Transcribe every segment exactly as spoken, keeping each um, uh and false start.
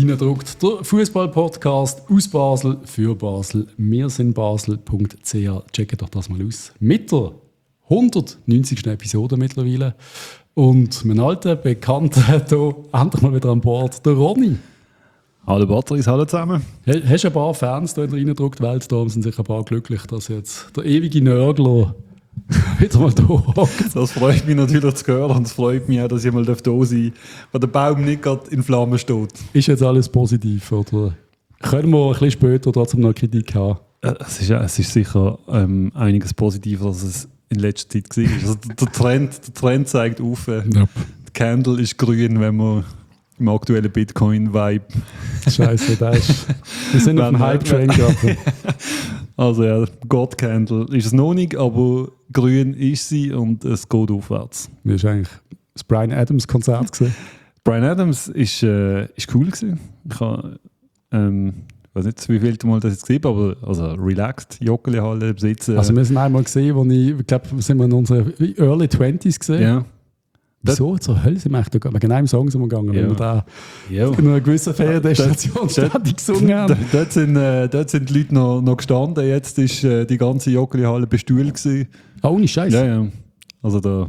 Reindruckt, der Fußball-Podcast aus Basel für Basel. Wir sind basel punkt c h. Checkt doch das mal aus. Mit der hundertneunzigsten Episode mittlerweile. Und mein alter Bekannter hier endlich mal wieder an Bord, der Ronny. Hallo Batteries, hallo zusammen. Hast du ein paar Fans hier in der Reindruckt-Welt? Da sind sicher ein paar glücklich, dass jetzt der ewige Nörgler wieder mal da hockt. Das freut mich natürlich zu hören und es freut mich auch, dass ich mal da sein darf, weil der Baum nicht gerade in Flammen steht. Ist jetzt alles positiv oder können wir ein bisschen später trotzdem noch Kritik haben? Es ist, es ist sicher ähm, einiges positiver, als es in letzter Zeit war. Also der, Trend, der Trend zeigt auf. Äh, yep. Der Candle ist grün, wenn man im aktuellen Bitcoin-Vibe. Scheiße, da ist. Wir sind auf dem Hype-Train gerade. Also ja, God Candle ist es noch nicht, aber grün ist sie und es geht aufwärts. Wie war eigentlich das Bryan Adams Konzert gesehen? Bryan Adams ist, äh, ist cool gewesen. Ich habe, ähm, ich weiß nicht, wie viel Mal das jetzt gesehen habe, aber also relaxed, Joggeli-Halle besitzen. Also wir sind einmal gesehen, wo ich, ich glaube, sind wir in unseren Early Twenties gesehen. Ja. Wieso zur Hölle sind wir eigentlich da? Wegen einem Song sind wir gegangen, ja. Wenn wir da ja. in einer gewissen Feriendestination ständig gesungen haben. Dort, dort, sind, äh, dort sind die Leute noch, noch gestanden. Jetzt war äh, die ganze Joggeli-Halle bestuhlt gewesen. Ah, ohne Scheiß. Ja, ja. Also da...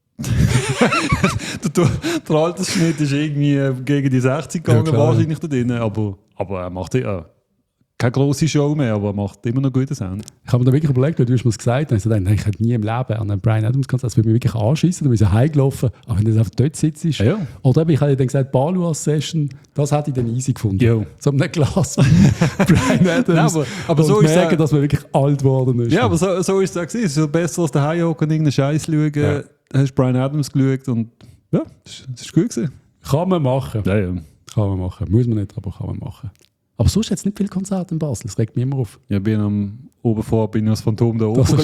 der, der Altersschnitt ist irgendwie äh, gegen die sechzig gegangen, ja, wahrscheinlich da drin. Aber, aber er macht ja... keine grosse Show mehr, aber er macht immer noch gute Sound. Ich habe mir da wirklich überlegt, wie du mir das gesagt hast. Ich dachte, ich hätte nie im Leben an einem Bryan Adams Konzert, das würde mich wirklich anschießen, dann bin ich heimgelaufen. Aber wenn du einfach dort sitzt, ja, ja. Oder ich habe dann gesagt, Baluas-Session, das hätte ich dann easy gefunden. Ja. So ein Glas Bryan Adams. Nein, aber, aber so ist merken, dass man wirklich alt geworden ist. Ja, aber so, so ist es auch gewesen. Es ist besser als daheim hocken und irgendeinen Scheiß schauen. Ja. Hast Bryan Adams geschaut und ja, das, das ist gut gewesen. Kann man machen. Ja, ja. Kann man machen. Muss man nicht, aber kann man machen. Aber sonst hat es nicht viele Konzerte in Basel, das regt mich immer auf. Ja, bin am oben vor, bin das Phantom da oben geschaut.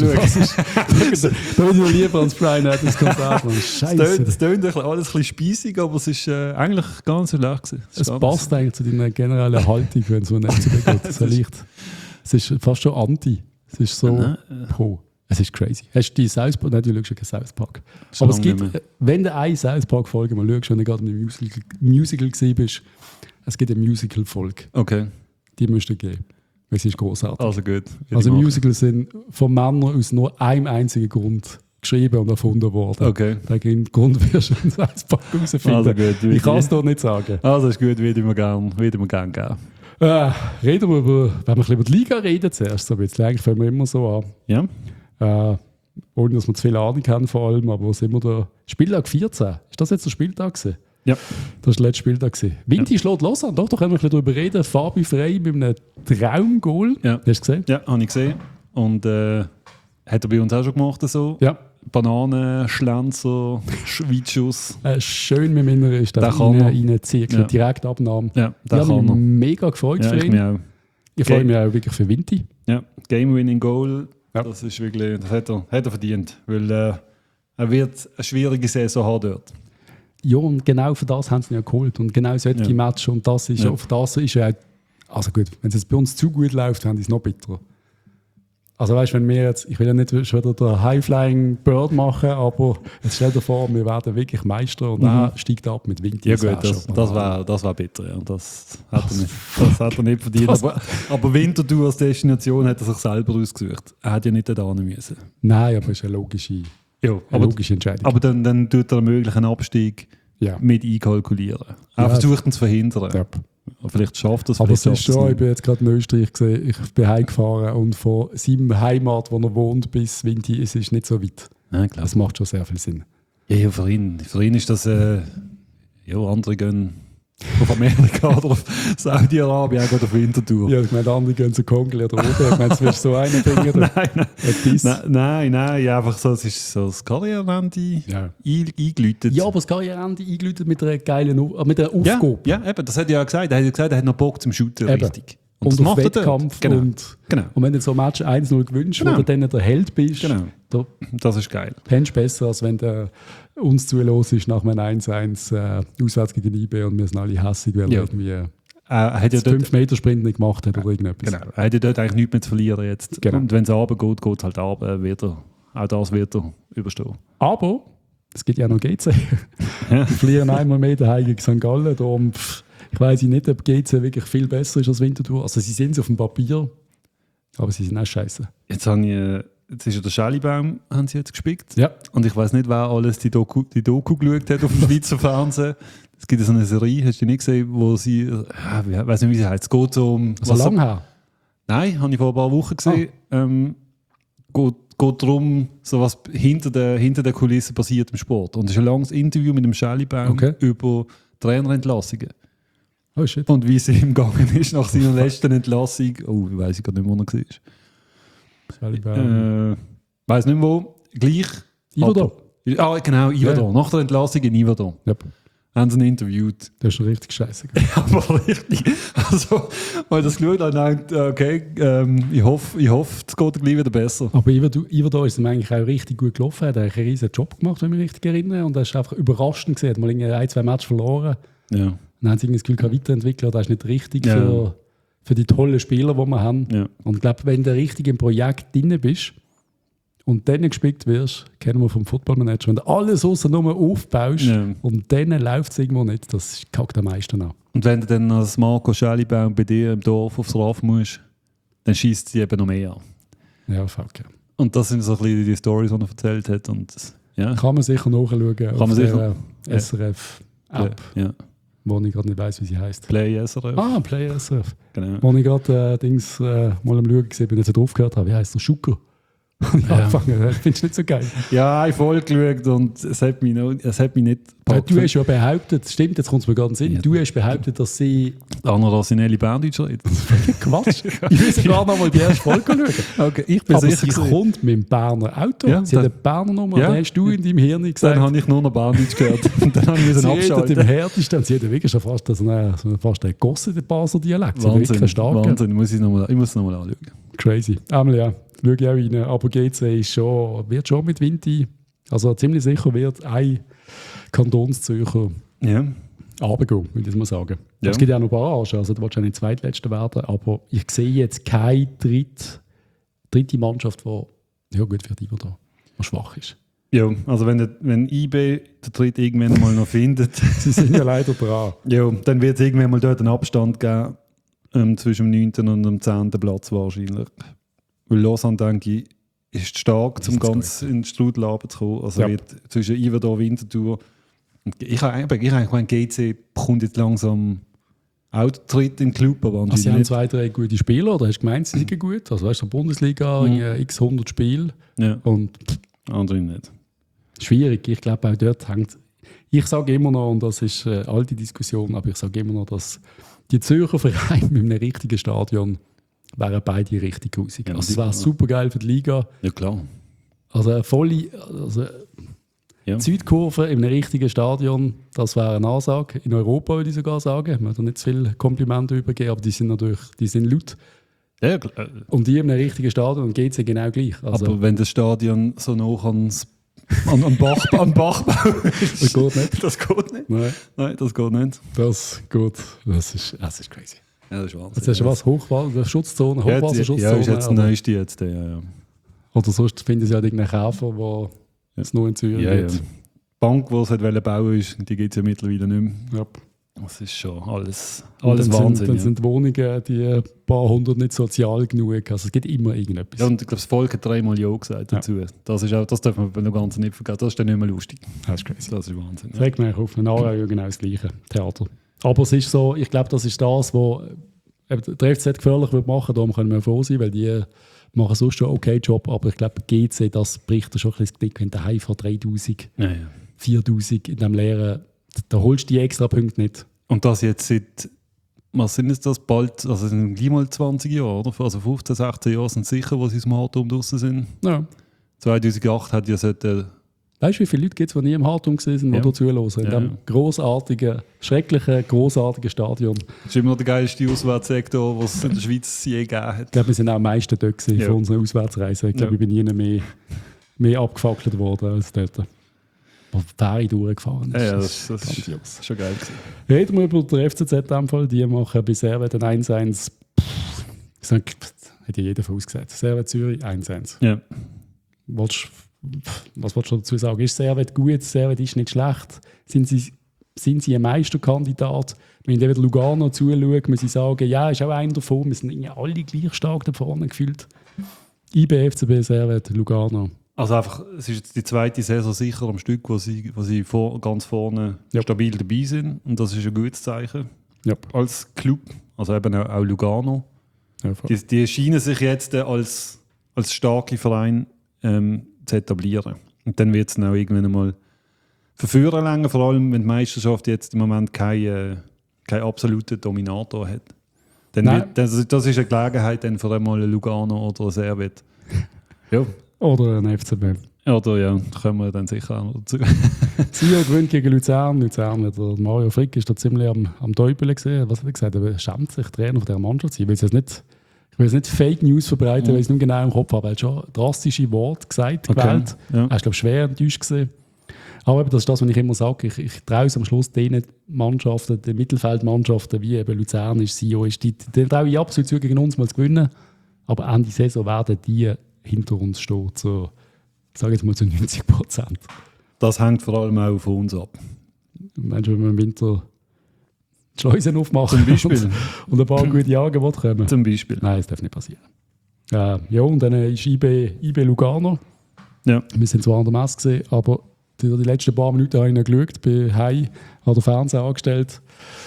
Da bin ich noch lieber ans Brian Adams Konzert. Scheiße. Das tönt alles ein bisschen speisig, aber es ist äh, eigentlich ganz so leicht gewesen. Es, es passt eigentlich zu deiner generellen Haltung, wenn es so nicht so geht. Es, ist, es ist fast schon anti. Es ist so pro. Es ist crazy. Hast du die South Park? Nein, du schaust ja keinen South Park. Aber es gibt, wenn du eine South Park-Folge mal schaust, wenn du gerade im Musical, Musical gesehen bist, es gibt eine Musical-Folge. Okay. Die müsst ihr geben. Es ist großartig. Also gut. Also Musicals sind von Männern aus nur einem einzigen Grund geschrieben und erfunden worden. Okay. Den Grund wirst du in South Park herausfinden. Also gut. Ich kann es doch nicht sagen. Also ist gut, würde ich mir gerne gern geben. Äh, reden wir über, wenn wir ein bisschen über die Liga reden zuerst, so ein bisschen. Eigentlich fangen wir immer so an. Ja. Äh, ohne dass wir zu viel Ahnung haben vor allem, aber wo sind wir da? Spieltag vierzehn. Ist das jetzt der Spieltag gewesen? Ja. Das war der letzte Spieltag. Vinti ja. schlägt los an. Doch, da können wir ein bisschen darüber reden. Fabi Frey mit einem Traumgoal. Ja. Hast du es gesehen? Ja, habe ich gesehen. Und äh, hat er bei uns auch schon gemacht. So. Ja. Bananen, Schlenzer, Weitschuss. Äh, schön mit meiner ist das reinziehen. Ja. Direktabnahme. Ja, ich habe mich mega gefreut ja, für ihn. Ich, auch. ich freue mich auch wirklich für Vinti. Ja, Game-Winning-Goal. Ja. Das ist wirklich, das hat er, hat er verdient. Weil äh, er wird eine schwierige Saison haben dort. Ja, und genau für das haben sie ihn ja geholt. Und genau solche ja. Matches. Und das ist, ja. auf das ist ja. Also gut, wenn es jetzt bei uns zu gut läuft, haben die es noch bitterer. Also weißt du, wenn wir jetzt, ich will ja nicht schon wieder den High-Flying Bird machen, aber jetzt stell dir vor, wir werden wirklich Meister und mhm. er steigt ab mit Wind. Ja gut, das, das war das war bitter. Ja. Das, hat er nicht, das hat er nicht verdient. aber, aber Winterthur als Destination hat er sich selber ausgesucht. Er hätte ja nicht da hin müssen. Nein, aber es ist eine logische, ja, eine aber, logische Entscheidung. Aber dann, dann tut er einen möglichen Abstieg ja. mit einkalkulieren. Er ja, versucht ihn zu verhindern. Ja. Vielleicht schafft er es. Aber es ist schon, ich bin jetzt gerade in Österreich gesehen, ich bin heimgefahren und von seinem Heimat, wo er wohnt, bis Vinti, es ist nicht so weit. Ja, das macht schon sehr viel Sinn. Ja, ja für ihn. Für ihn ist das, äh, ja, andere gehen auf Amerika oder auf Saudi-Arabien, auch auf Winterthur. Ja, ich meine, andere gehen zu Kongli oder Oden. Ich meine, das willst du so einen Ding. nein, nein. nein, nein, nein, ja, einfach so, es ist so das Karriereende ja. eingeläutet. Ja, aber das Karriereende eingeläutet mit einer geilen äh, mit einer Aufgabe. Ja, ja, eben, das hat er ja gesagt. Er hat gesagt, er hat noch Bock zum Shooten, eben. richtig. Und, und auf Wettkampf. Genau. Und, genau. und wenn du so ein Match eins null gewünscht, genau. wo du dann der Held bist, genau. da das ist geil. Kennst du besser, als wenn du uns zulos ist nach einem eins eins äh, auswärts gegen I B und wir sind alle hässig, weil ja. er irgendwie äh, er hat ja fünf Meter Sprint nicht gemacht hat oder irgendetwas. Genau. Er hat ja dort eigentlich nichts mehr zu verlieren jetzt. Genau. Und wenn es runter geht, geht es halt runter. Wird er, auch das wird er überstehen. Aber es gibt ja noch G C. Ja. Die verlieren einmal mehr daheim gegen Sankt Gallen. Darum, pff, Ich weiss nicht, ob G C wirklich viel besser ist als Winterthur. Also sie sind es auf dem Papier, aber sie sind auch scheiße. Jetzt, habe ich, jetzt ist ja der Schellibaum, haben sie jetzt gespickt. Ja. Und ich weiss nicht, wer alles die Doku, die Doku geschaut hat auf dem Schweizer Fernsehen. Es gibt so eine Serie, hast du die nicht gesehen, wo sie, ja, ich weiß nicht, wie sie heißt, es geht so um... So lang her? Nein, habe ich vor ein paar Wochen gesehen. Ah. Ähm, geht, geht darum, so was hinter der, hinter der Kulisse passiert im Sport. Und es ist ein langes Interview mit dem Schellibaum okay. über Trainerentlassungen. Oh shit. Und wie es ihm gegangen ist nach seiner letzten Entlassung. Oh, ich weiss gar nicht, wo er war. Schellibaum. Äh, weiss nicht mehr wo. Gleich. Iverdon. Ah, genau, Iverdon. Ja. Nach der Entlassung in Iverdon. Yep. Haben sie ihn interviewt. Das ist schon richtig scheiße. Aber richtig. Also, weil das geschaut habe, dachte okay, ähm, ich hoffe, ich hoffe, es geht gleich wieder besser. Aber Iverdon ist ihm eigentlich auch richtig gut gelaufen. Er hat einen riesen Job gemacht, wenn ich mich richtig erinnere. Und er ist einfach überraschend gesehen. Er hat mal ein, zwei Matches verloren. Ja. Dann haben sie das Gefühl, kann weiterentwickeln. Das ist nicht richtig ja. für, für die tollen Spieler, die wir haben. Ja. Und ich glaube, wenn du richtig im Projekt drin bist und dann gespickt wirst, kennen wir vom Footballmanager, wenn du alles außer nur aufbaust ja. und dann läuft es irgendwo nicht, das kackt am meisten an. Und wenn du dann als Marco Schellibaum bei dir im Dorf aufs Raf musst, dann schießt sie eben noch mehr an. Ja, fuck ja. Und das sind so ein bisschen die Storys, die er erzählt hat. Und, ja. Kann man sicher nachschauen Kann auf man der sicher? S R F-App, ja. wo ich gerade nicht weiss, wie sie heisst. Play S R F. Ah, Play S R F. Genau. Wo ich gerade äh, Dings, äh, mal am Schauen gesehen bin, als ich drauf gehört habe, wie heisst der? Schucker. Und Ja. angefangen, findest du nicht so geil? Ja, ich habe voll geschaut und es hat mich, noch, es hat mich nicht Weil du hast ja behauptet, stimmt, jetzt kommt es mir gerade in den Sinn, Ja. du hast behauptet, dass sie... Anna Rasinelli Berndeutsch redet. Quatsch, ich will sogar noch mal die erste Folge schauen. Okay, ich bin Aber sicher sie gewesen. kommt mit dem Berner Auto, Ja, sie hat dann- eine Berner Nummer, Ja. dann hast du in deinem Hirn gesagt, Dann habe ich nur noch Berndeutsch gehört und dann habe ich müssen sie redet im abschalten. härtesten, sie hat ja wirklich schon fast, so eine, so fast einen Gossen, Basler Dialekt. Sie hat wirklich Wahnsinn, einen starken. Wahnsinn. Muss ich, noch mal, ich muss es nochmal anschauen. Crazy. Einmal ja, schaue ich auch rein. Aber G C ist schon, wird schon mit Vinti, also ziemlich sicher wird ein Kantonszürcher Ja. runtergehen, würde ich mal sagen. Ja. Es gibt ja auch noch Barrage, also du willst ja nicht Zweitletzter werden, aber ich sehe jetzt keine dritte, dritte Mannschaft, die ja gut für die da, die schwach ist. Ja, also wenn, der, wenn I B den Dritt irgendwann mal noch findet, Sie sind ja leider dran. ja, dann wird es irgendwann mal dort einen Abstand geben ähm, zwischen dem neunten und dem zehnten Platz wahrscheinlich. Weil Lausanne, denke ich, ist stark, um ganz in den Strudel runterzukommen. Also Ja. wird zwischen Iverdon, Winterthur. Und ich habe eigentlich ich habe G C kommt jetzt langsam auch der Tritt in den Club, aber Also sie haben anscheinend zwei, drei gute Spieler, oder hast du gemeint, sie sind gut? Also weißt du, Bundesliga, Mhm. mhm. x hundert Spiele nicht. Ja, und andere nicht. schwierig. Ich glaube, auch dort hängt. Ich sage immer noch, und das ist eine alte Diskussion, aber ich sage immer noch, dass die Zürcher Vereine mit einem richtigen Stadion wären beide richtig grusig. Ja, Also es wäre super geil für die Liga. Ja, klar. Also eine volle also Ja. die Südkurve in einem richtigen Stadion, das wäre eine Ansage. In Europa würde ich sogar sagen. Ich möchte nicht zu viele Komplimente übergeben, aber die sind natürlich die sind laut. Ja, klar. Und die in einem richtigen Stadion und geht es genau gleich. Also, Aber wenn das Stadion so nah ans, an, an Bach, an Bachbau ist, das geht nicht. das geht nicht. Nein, Nein, das geht nicht. das geht. Das ist, das ist crazy. Ja, das ist Wahnsinn. Jetzt hast du was, Hochwasser, Schutzzone, Ja, jetzt- Hochwasserschutzzone. ja, ist jetzt der oder, neueste jetzt. Ja, ja. oder sonst finden sie ja irgendeinen Käfer, der es nur in Zürich Ja, ja. gibt. Die Bank, die es hat wollen bauen ist, die gibt es ja mittlerweile nicht mehr. Ja. Das ist schon alles, Und alles dann Wahnsinn. Sind, dann ja. sind die Wohnungen, die ein paar hundert nicht sozial genug. Also es gibt immer irgendetwas. Ja, und ich glaube, das Volk hat dreimal Ja gesagt dazu. Das, ist auch, das darf man noch ganz nicht vergessen. Das ist dann nicht mehr lustig. Das ist crazy. Das ist Wahnsinn. Das regt mich auf. In Aarau ja genau das gleiche Theater. Aber es ist so, ich glaube, das ist das, was der F C Z gefährlich wird machen. Darum können wir froh sein, weil die machen sonst schon einen okay Job. Aber ich glaube, G C, das bricht da schon ein bisschen das Knick, wenn du daheim von dreitausend, Ja, ja. viertausend in dem leeren, da holst du die extra Punkte nicht. Und das jetzt seit, was sind es das, bald, also es sind gleich mal zwanzig Jahre, oder? Also fünfzehn, sechzehn Jahre sind sicher, wo sie im Hartum draussen sind. Ja. zweitausendacht hat ja so der, Weißt du, wie viele Leute gibt es, die nie im Hartum waren, die Ja. da zuhören? In Ja. diesem grossartigen, schrecklichen, grossartigen Stadion. das ist immer noch der geilste Auswärtssektor, den es in der Schweiz je gegeben hat. Ich glaube, wir sind auch am meisten dort gewesen Ja. von unseren Auswärtsreisen. Ich glaube, Ja. ich bin nie mehr, mehr abgefackelt worden als dort. Aber die Fähre durchgefahren. Ja, ja, das, das ist grandios. schon geil gewesen. Reden wir über den F C Z in dem Fall. Die machen bei Servet ein eins eins. Pff, ich sag, pff, hat ja jeder von uns gesagt. Servet Zürich eins eins. Ja. Willst, pff, was wolltest du dazu sagen? Ist Servet gut? Servet ist nicht schlecht. Sind sie sind sie ein Meisterkandidat? Wenn ich Lugano zuschaue, muss ich sagen, ja, ist auch einer davon. Wir sind alle gleich stark da vorne gefühlt. I B, F C B, Servette, Lugano. Also einfach, es ist jetzt die zweite Saison sicher am Stück, wo sie, wo sie vor, ganz vorne ja. stabil dabei sind. Und das ist ein gutes Zeichen ja. als Club. Also eben auch, auch Lugano. Ja, die, die scheinen sich jetzt als, als starke Verein ähm, zu etablieren. Und dann wird es auch irgendwann einmal verführen länger, vor allem wenn die Meisterschaft jetzt im Moment keinen äh, kein absoluten Dominator hat. Dann wird, das, das ist eine Gelegenheit dann für einmal ein Lugano oder ein Servette. Ja. Oder ein F C B. Oder ja, kommen wir dann sicher auch noch dazu. Sion gewinnt gegen Luzern. Luzern, der Mario Frick ist da ziemlich am, am Teufel gesehen. Was hat er gesagt? Er schämt sich, Trainer von dieser Mannschaft zu sein. Ich will jetzt nicht, nicht Fake News verbreiten, mhm. weil ich es nicht genau im Kopf habe. Er hat schon drastische Worte gesagt, okay. gewählt. Ja. Er ist, glaube ich, schwer enttäuscht gesehen. Aber eben, das ist das, was ich immer sage. Ich, ich traue es am Schluss den Mannschaften, den Mittelfeldmannschaften, wie eben Luzern ist, Sion ist, die, die traue ich absolut zu, gegen uns mal zu gewinnen. Aber Ende Saison werden die hinter uns stehen, so, ich sage jetzt mal zu neunzig Prozent. Das hängt vor allem auch von uns ab. Meinst du, wenn wir im Winter die Schleusen aufmachen Zum Beispiel. und, und ein paar gute Angebote kommen? Zum Beispiel. Nein, das darf nicht passieren. Äh, ja, und dann ist I B, I B Lugano. Ja. Wir sind zwar an der Messe gesehen, aber die, die letzten paar Minuten habe ich noch geschaut, bin heim, habe den Fernseher angestellt.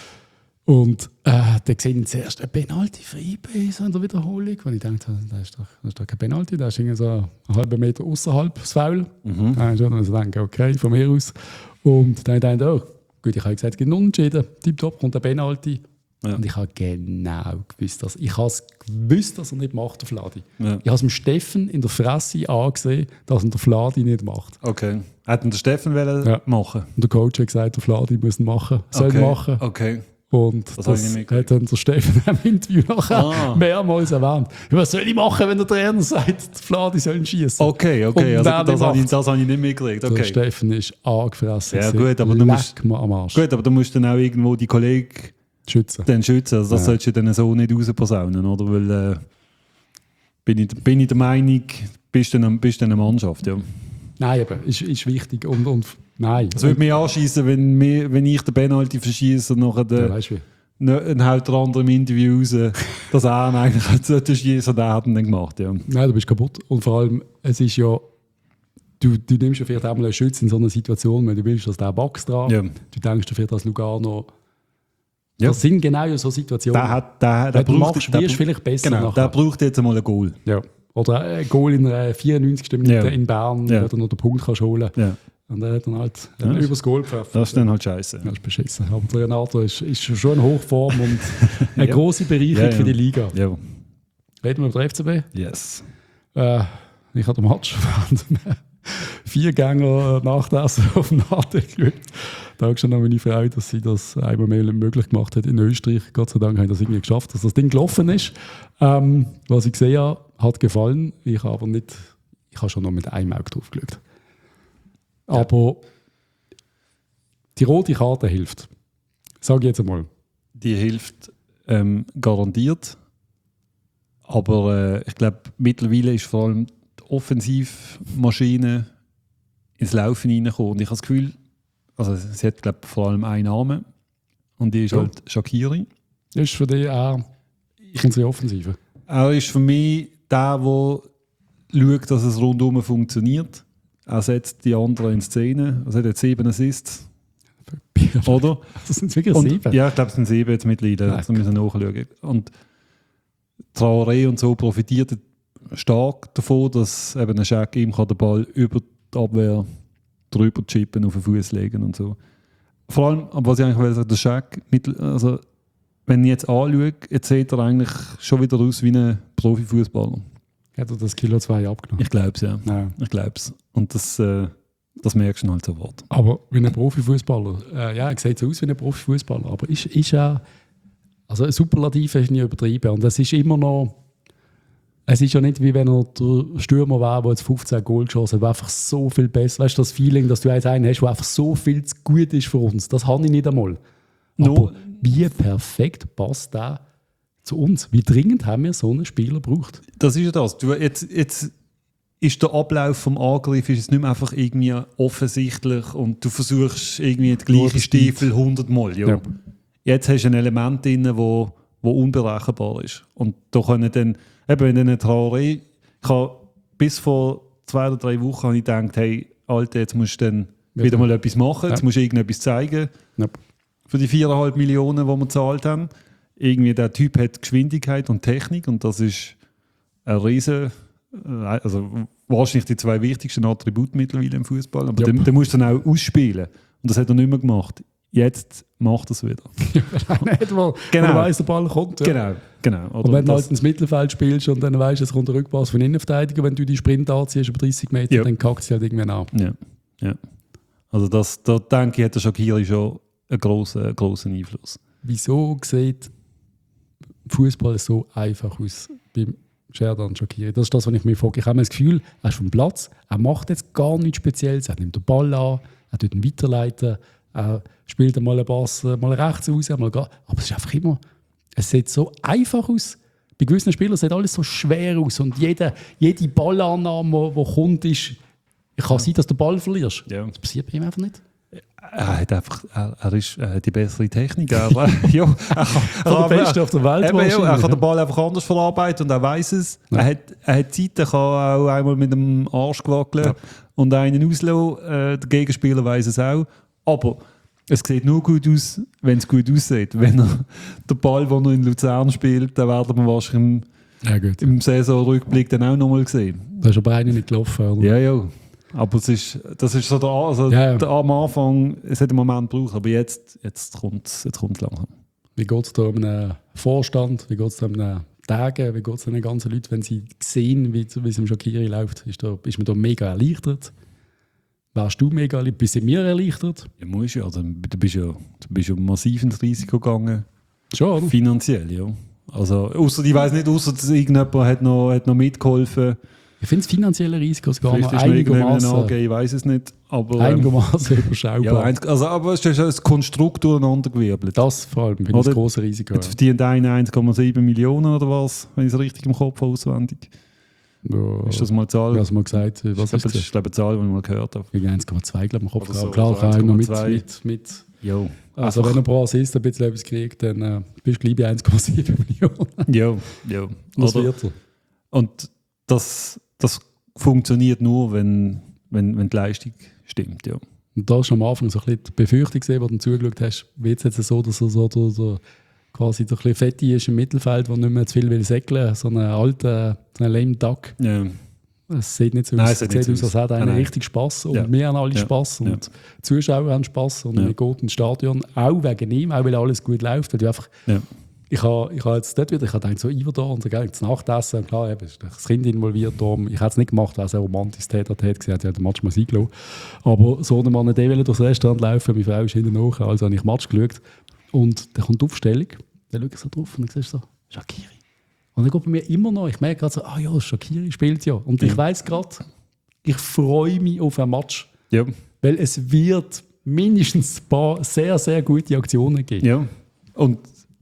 Und äh, dann sehe ich zuerst ein Penalty für I B so in der Wiederholung. Und ich dachte, da ist doch, das ist doch kein Penalty, da ist irgendwie so einen halben Meter außerhalb das Foul. Mhm. Dann habe ich gedacht, okay, von mir aus. Und dann dachte ich, oh, gut, ich habe gesagt, es gibt einen Unentschieden, tipptopp, kommt ein Penalty. Ja. Und ich habe genau gewusst, dass ich habe es gewusst, dass er nicht macht, der Fladi. Ja. Ich habe es dem Steffen in der Fresse angesehen, dass er der Fladi nicht macht. Okay. Hätten der Steffen wollen ja. machen? Und der Coach hat gesagt, der Fladi muss ihn machen, soll okay. machen. Okay. Und das, das hat dann der Steffen im Interview nachher ah. mehrmals erwähnt. Was soll ich machen, wenn der Trainer sagt, der Fladi soll ihn schießen? Okay, okay. Also das habe ich, das hab ich nicht mitgekriegt. Okay. Der Steffen ist angefressen. Ja, gut, aber du musst, am Arsch. Gut, aber du musst dann auch irgendwo die Kollegen schützen. Dann schützen. Also das ja. solltest du dann so nicht rausposaunen, oder? Weil äh, bin, ich, bin ich der Meinung, bist du eine, bist du eine Mannschaft, ja. Nein, aber ist, ist wichtig. Und, und, nein. Es würde mich anschießen, wenn, wenn ich den Penalty verschieße und nachher der, ja, weißt du wie. Dann haut der andere im Interview raus, dass er eigentlich schießen und er hat ihn dann gemacht. Ja. Nein, du bist kaputt. Und vor allem, es ist ja, du, du nimmst ja vielleicht einmal einen Schütz in so einer Situation, wenn du willst, dass der boxt dran. Ja. Du denkst dir vielleicht, dass Lugano. Ja. Das sind genau so Situationen. Der hat, der, der du braucht, machst, wirst vielleicht besser. Genau, der braucht jetzt einmal ein Goal. Ja. Oder ein Goal in der vierundneunzigsten Minute ja. in Bern, ja. wo du noch den Punkt kannst holen kannst. Ja. Und dann hat er halt ja, übers Goal gepfeffert. Das ist dann halt scheiße. Das ist beschissen. Aber der Renato ist, ist schon in Hochform und eine ja. grosse Bereicherung ja, ja. für die Liga. Ja. Reden wir über den F C B? Yes. Äh, ich habe den Match vier Gänger nach das auf den Nate geschaut. Dankeschön an meine Frau, dass sie das einmal mehr möglich gemacht hat in Österreich. Gott sei Dank habe ich das irgendwie geschafft, dass das Ding gelaufen ist. Ähm, was ich gesehen habe, hat gefallen. Ich habe aber nicht, ich habe schon noch mit einem Auge drauf geschaut. Ja. Aber die rote Karte hilft. Sag ich jetzt einmal. Die hilft ähm, garantiert. Aber äh, ich glaube, mittlerweile ist vor allem die Offensivmaschine ins Laufen reingekommen. Und ich habe das Gefühl, also sie hat glaube vor allem einen Namen. Und die ist ja. halt Shaqiri. Das ist für dich auch unsere Offensive. Er ist für mich der, der schaut, dass es rundum funktioniert. Er setzt die anderen in Szene. Also er hat jetzt sieben Assists. Oder? Das sind wirklich und, sieben? Ja, ich glaube, es sind sieben jetzt mittlerweile. Also müssen wir nachschauen. Und Traoré und so profitiert stark davon, dass eben ein Shaq ihm den Ball über die Abwehr drüber chippen, auf den Fuß legen und so. Vor allem, was ich eigentlich will sagen, der Shaq, also wenn ich jetzt anschaue, jetzt sieht er eigentlich schon wieder aus wie ein Profifußballer. Hat er das Kilo zwei abgenommen? Ich glaube es, ja. ja. Ich glaube es. Und das, äh, das merkst du halt sofort. Aber wie ein Profifußballer, äh, ja, er sieht so aus wie ein Profifußballer, aber ist, ist auch, also ein Superlativ ist nicht übertrieben. Und es ist immer noch, es ist ja nicht wie wenn er der Stürmer war, der jetzt fünfzehn Goal geschossen hat, der einfach so viel besser, weißt du, das Feeling, dass du jetzt einen hast, der einfach so viel zu gut ist für uns, das habe ich nicht einmal. Aber no. wie perfekt passt der zu uns? Wie dringend haben wir so einen Spieler gebraucht? Das ist ja das. Du, jetzt, jetzt ist der Ablauf vom Angriff ist jetzt nicht mehr einfach irgendwie offensichtlich und du versuchst irgendwie die gleiche Stiefel hundertmal. Ja. Ja. Jetzt hast du ein Element drin, das wo, wo unberechenbar ist. Und da können dann, eben wenn dann ein Traoré, ich habe bis vor zwei oder drei Wochen habe ich gedacht, hey, Alter, jetzt musst du dann ja. wieder mal etwas machen, jetzt ja. musst du irgendetwas zeigen. Ja. Für die viereinhalb Millionen, die wir gezahlt haben. Irgendwie der Typ hat Geschwindigkeit und Technik und das ist ein riesen, also wahrscheinlich die zwei wichtigsten Attribute mittlerweile im Fußball. Aber ja. den, den musst du dann auch ausspielen. Und das hat er nicht mehr gemacht. Jetzt macht er es wieder. Nicht mal, genau. Wenn weiss, der Ball kommt. Ja. Genau, genau. Oder und wenn du halt ins Mittelfeld spielst und dann weißt, es kommt der Rückpass von Innenverteidiger, wenn du die Sprint anziehst über dreißig Meter, ja. dann kackt sie halt irgendwann an. Ja, ja. Also das, da denke ich, hat der Shaqiri schon einen grossen, grossen Einfluss. Wieso sieht Fußball so einfach aus beim Xherdan Shaqiri? Das ist das, was ich mir frage. Ich habe das Gefühl, er ist vom Platz, er macht jetzt gar nichts Spezielles, er nimmt den Ball an, er tut ihn weiterleiten, er spielt mal einen Pass mal rechts raus, mal gar. Aber es ist einfach immer, es sieht so einfach aus. Bei gewissen Spielern sieht alles so schwer aus und jede, jede Ballannahme, die kommt, ist, es kann sein, dass du den Ball verlierst. Ja. Das passiert bei ihm einfach nicht. Er hat einfach, er, er ist er hat die bessere Technik. Er, ja, er kann, er der Beste auf der Welt. Eben, ja, er kann den Ball einfach anders verarbeiten und er weiß es. Ja. Er, hat, er hat Zeit, er kann auch einmal mit dem Arsch wackeln ja. und einen auslassen. Äh, der Gegenspieler weiß es auch. Aber es sieht nur gut aus, wenn es gut aussieht. Wenn er den Ball, den er in Luzern spielt, dann werden wir wahrscheinlich im, ja, im Saisonrückblick dann auch nochmal sehen. Da ist aber einer nicht gelaufen, oder? Ja, ja. Aber es ist, das ist so der, also ja, ja. der am Anfang, es hat einen Moment gebraucht, aber jetzt, jetzt kommt es jetzt langsam. Wie geht es da um einen Vorstand, wie geht es da um einen Tagen, wie geht es den ganzen Leuten, wenn sie sehen, wie, wie es im Shaqiri läuft? Ist, da, ist man da mega erleichtert? Wärst du mega erleichtert? Bist du mir erleichtert? Ja, musst ja. Also, du bist ja, du bist ja massiv ins Risiko gegangen. Schon, oder? Finanziell, ja. Also, ausser, ich weiss nicht, außer dass irgendjemand hat noch, hat noch mitgeholfen. Ich finde das finanzielle Risiko sogar noch einigermaßen. Ich weiß es nicht. Aber, einigermaßen ähm, überschaubar. Ja, also, aber es ist ein Konstrukt durcheinandergewirbelt. Das vor allem, finde ich das grosse Risiko. Jetzt verdient einer eins Komma sieben Millionen oder was, wenn ich es richtig im Kopf habe, auswendig. Ja, ist das mal eine Zahl? Ja, hast du mal gesagt. Was ich ist das? Das ist glaube ich eine Zahl, die ich mal gehört habe. Gegen eins Komma zwei, glaube ich, im Kopf. So, klar, kann ich noch mit. mit, mit. Jo. Also, wenn du pro Assist ein bisschen etwas kriegst, dann äh, bist du gleich bei eins Komma sieben Millionen. Ja, ja. Das wird so. Und das, das funktioniert nur, wenn, wenn, wenn die Leistung stimmt, ja. Und da hast du am Anfang so ein bisschen die Befürchtung gesehen, wo du zugeschaut hast, wird es jetzt so, dass er so, so, so quasi so ein bisschen fettig ist im Mittelfeld, der nicht mehr zu viel will säckeln, so einen alten, so einen lame Duck. Ja. Es sieht nicht so nein, aus, es sieht aus, als hätte einer richtig Spass und ja. wir haben alle ja. Spass und ja. die Zuschauer haben Spass und ja. wir gehen ins Stadion, auch wegen ihm, auch weil alles gut läuft, weil du einfach ja. Ich habe ich ha jetzt dort wieder, ich habe gedacht, so Iver da und so geil, das Nachtessen, und klar, eben, ist das Kind involviert, darum, ich hätte es nicht gemacht, weil es ein romantisches Täter hätte gesagt, ja, den Match mal eingelassen. Aber so ein Mann nicht durchs Restaurant laufen, meine Frau ist hinten nach, also habe ich Match geschaut. Und dann kommt die Aufstellung, dann schaue ich so drauf und dann siehst du so, Shaqiri. Und dann geht bei mir immer noch, ich merke gerade so, ah ja, Shaqiri spielt ja. Und ich weiss gerade, ich freue mich auf ein Match. Ja. Weil es wird mindestens ein paar sehr, sehr gute Aktionen geben. Ja, und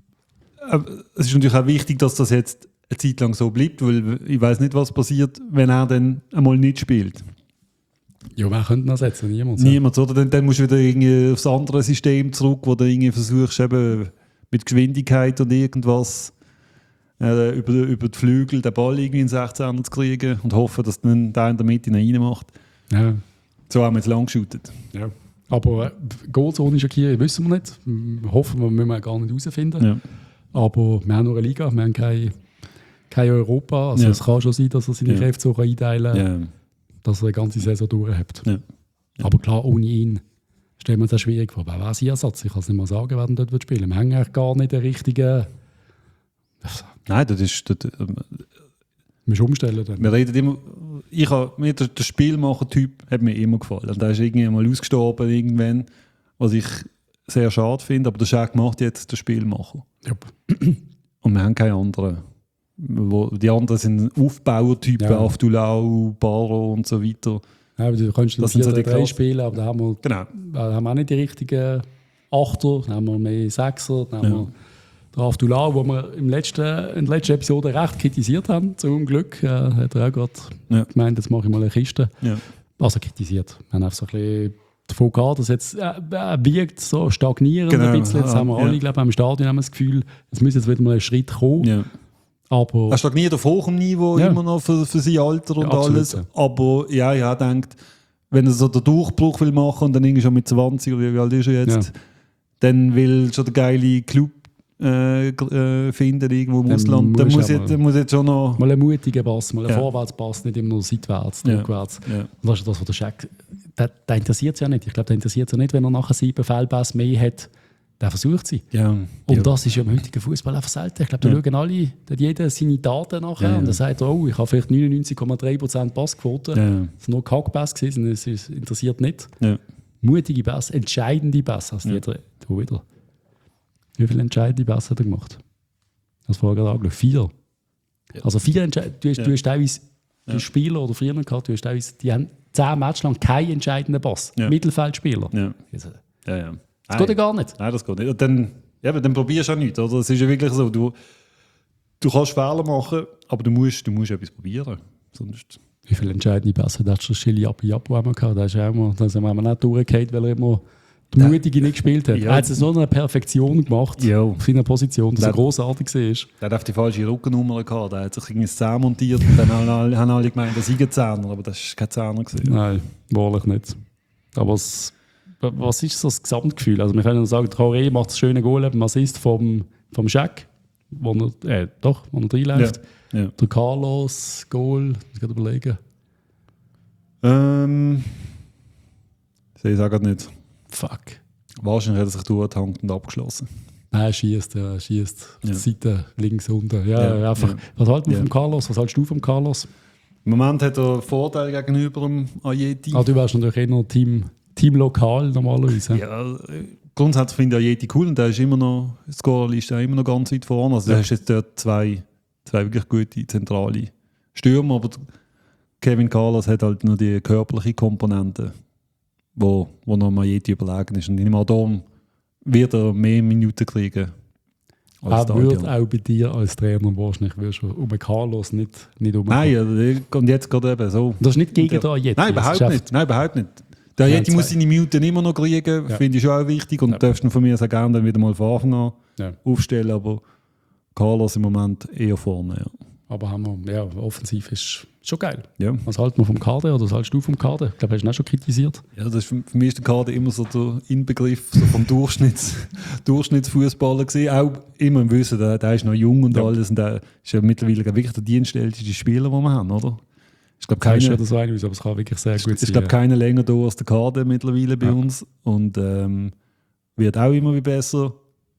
es ist natürlich auch wichtig, dass das jetzt eine Zeit lang so bleibt, weil ich weiß nicht, was passiert, wenn er dann einmal nicht spielt. Ja, wer könnte ihn ersetzen? Niemand. Niemand, oder? Dann, dann musst du wieder irgendwie aufs andere System zurück, wo du irgendwie versuchst, eben mit Geschwindigkeit und irgendwas äh, über, über die Flügel den Ball irgendwie in sechzehner zu kriegen und hoffen, dass dann der in der Mitte reinmacht. Ja. So haben wir jetzt lang geshootet. Ja. Aber äh, Goals ohne Shaqiri wissen wir nicht. Hoffen wir, müssen wir gar nicht herausfinden. Ja. Aber wir haben nur eine Liga, wir haben kein, kein Europa. Also ja. Es kann schon sein, dass er seine ja. Kräfte so einteilen kann, ja. dass er die ganze Saison durchhat. Ja. Ja. Aber klar, ohne ihn stellen wir uns das schwierig vor. Wer wäre sein Ersatz? Ich kann es nicht mal sagen, wer dort wird spielen. Wir haben eigentlich gar nicht den richtigen... Nein, das ist... Das, ähm, wir müssen umstellen dann. Wir reden immer... Ich habe, mir der, der Spielmacher-Typ hat mir immer gefallen. Und der ist irgendwie mal ausgestorben irgendwann, was ich sehr schade finde, aber der Schäck macht jetzt den Spielmacher. Yep. Und wir haben keine anderen. Die anderen sind Aufbauertypen, ja. Aftulau, Baro und so weiter. Ja, aber du kannst das vier drei drei spielen, aber da haben wir, genau. da haben wir auch nicht die richtigen Achter, da haben wir mehr Sechser, da haben ja. wir Der Avdullah, wo wir im letzten, in der letzten Episode recht kritisiert haben, zum Glück, äh, hat er auch gerade ja. gemeint, jetzt mache ich mal eine Kiste. Ja. Also kritisiert. Wir haben einfach so ein bisschen davon gehabt, dass jetzt äh, wirkt so stagnierend genau. ein bisschen. Jetzt ja. haben wir alle, ja. glaube ich, im Stadion haben wir das Gefühl, es muss jetzt wieder mal ein Schritt kommen. Ja. Aber er stagniert auf hohem Niveau ja. immer noch für, für sein Alter und ja, absolut, alles. Ja. Aber ja, ich habe gedacht, wenn er so den Durchbruch will machen und dann irgendwie schon mit zwanzig oder wie alt ist er jetzt, ja. dann will schon der geile Club äh, äh, finden irgendwo im dann Ausland. Dann muss, jetzt, muss jetzt schon noch... Mal einen mutigen Pass, mal einen ja. Vorwärtspass, nicht immer nur seitwärts, rückwärts. Ja. Ja. Und das ist das, was der Scheck... Der, der interessiert es ja nicht. Ich glaube, der interessiert es ja nicht, wenn er nachher sieben Fehlpässe mehr hat. Der versucht sie. Ja. Und ja. das ist ja im heutigen Fußball einfach selten. Ich glaube, da ja. schauen alle, da hat jeder seine Daten nachher ja, ja. und dann sagt er, oh, ich habe vielleicht neunundneunzig Komma drei Prozent Passquote. Ja, ja. Es sind nur Kackpässe gewesen, es interessiert nicht. Ja. Mutige Pässe, entscheidende Pässe hast du ja. wieder. Wie viele entscheidende Pässe hat er gemacht? Das vorher gerade angeschaut. Vier. Ja. Also vier Entscheidungen. Du hast, ja. du hast teilweise ja. die Spieler oder früher gehabt, du hast teilweise, die haben zehn Matches lang keinen entscheidenden Pass. Ja. Mittelfeldspieler. Ja. Also, ja, ja. Das geht ja gar nicht. Nein, das geht nicht. Und dann, ja, dann probierst du auch nichts. Oder? Es ist ja wirklich so, du, du kannst Fehler machen, aber du musst, du musst etwas probieren. Sonst... Wie viele entscheidende Pässe hat der Chili Api-Apu einmal gehabt? Da ist er immer, da sind wir nicht durchgefallen, weil er immer die Mutige nicht gespielt hat. Ja. Er hat es so eine Perfektion gemacht ja. auf seiner Position, dass der, er grossartig war. Der hat auf die falsche Rückennummer gehabt. Der hat sich irgendwie Zehn montiert und dann haben alle, alle gemeint, das sei ein Zehner, aber das war kein Zehner gewesen. Nein, wahrlich nicht. Aber es, was ist so das Gesamtgefühl? Also wir können sagen, Traoré macht das schöne Goal, ein Assist vom, vom Scheck, wo er, äh, doch, wo er reinläuft. Ja. Ja. Der Carlos, Goal, ich muss überlegen. Ähm, ich sehe es auch nicht. Fuck. Wahrscheinlich hat er sich durchgehangt und abgeschlossen. Nein, er schießt, er schießt auf ja. die Seite, links unten. Ja, ja, einfach. Ja. Was halten wir ja. vom Carlos? Was haltest du vom Carlos? Im Moment hat er Vorteil gegenüber dem Ajeti. Ah, du wärst natürlich eher noch Team, Team lokal normalerweise. Ja, grundsätzlich finde ich Ajeti cool und der ist immer noch, die Scorerliste ist immer noch ganz weit voran. Also ja. du hast jetzt dort zwei, zwei wirklich gute zentrale Stürmer, aber Kevin Carlos hat halt noch die körperliche Komponente, wo, wo noch Majeti überlegen ist. Und in Madon wird er mehr Minuten kriegen. Er würde auch bei dir als Trainer wahrscheinlich würdest du um Carlos nicht, nicht um. Nein, ja, und jetzt gerade eben so. Das ist nicht gegen den Ajeti. Nein, überhaupt nicht. Nein, überhaupt nicht. Der Ajeti muss seine Minuten immer noch kriegen, ja. finde ich schon auch wichtig. Und ja. darfst du von mir sehr gerne dann wieder mal von Anfang an ja. aufstellen. Aber Carlos im Moment eher vorne. Ja. Aber haben wir, ja, offensiv ist schon geil. Ja. Was halten wir vom Kader oder was haltest du vom Kader? Ich glaube, hast du ihn auch schon kritisiert. Ja, das ist für mich ist der Kader immer so der Inbegriff so vom Durchschnitts, Durchschnittsfußballer gesehen. Auch immer im Wissen, der, der ist noch jung und ja. alles. Und der ist ja mittlerweile wirklich der dienstälteste Spieler, den wir haben, oder? Ich glaube, keine, ja das rein, aber es kann wirklich sehr gut sein. Ich glaube, keiner länger da als der Kader mittlerweile bei ja. uns. Und ähm, wird auch immer wie besser.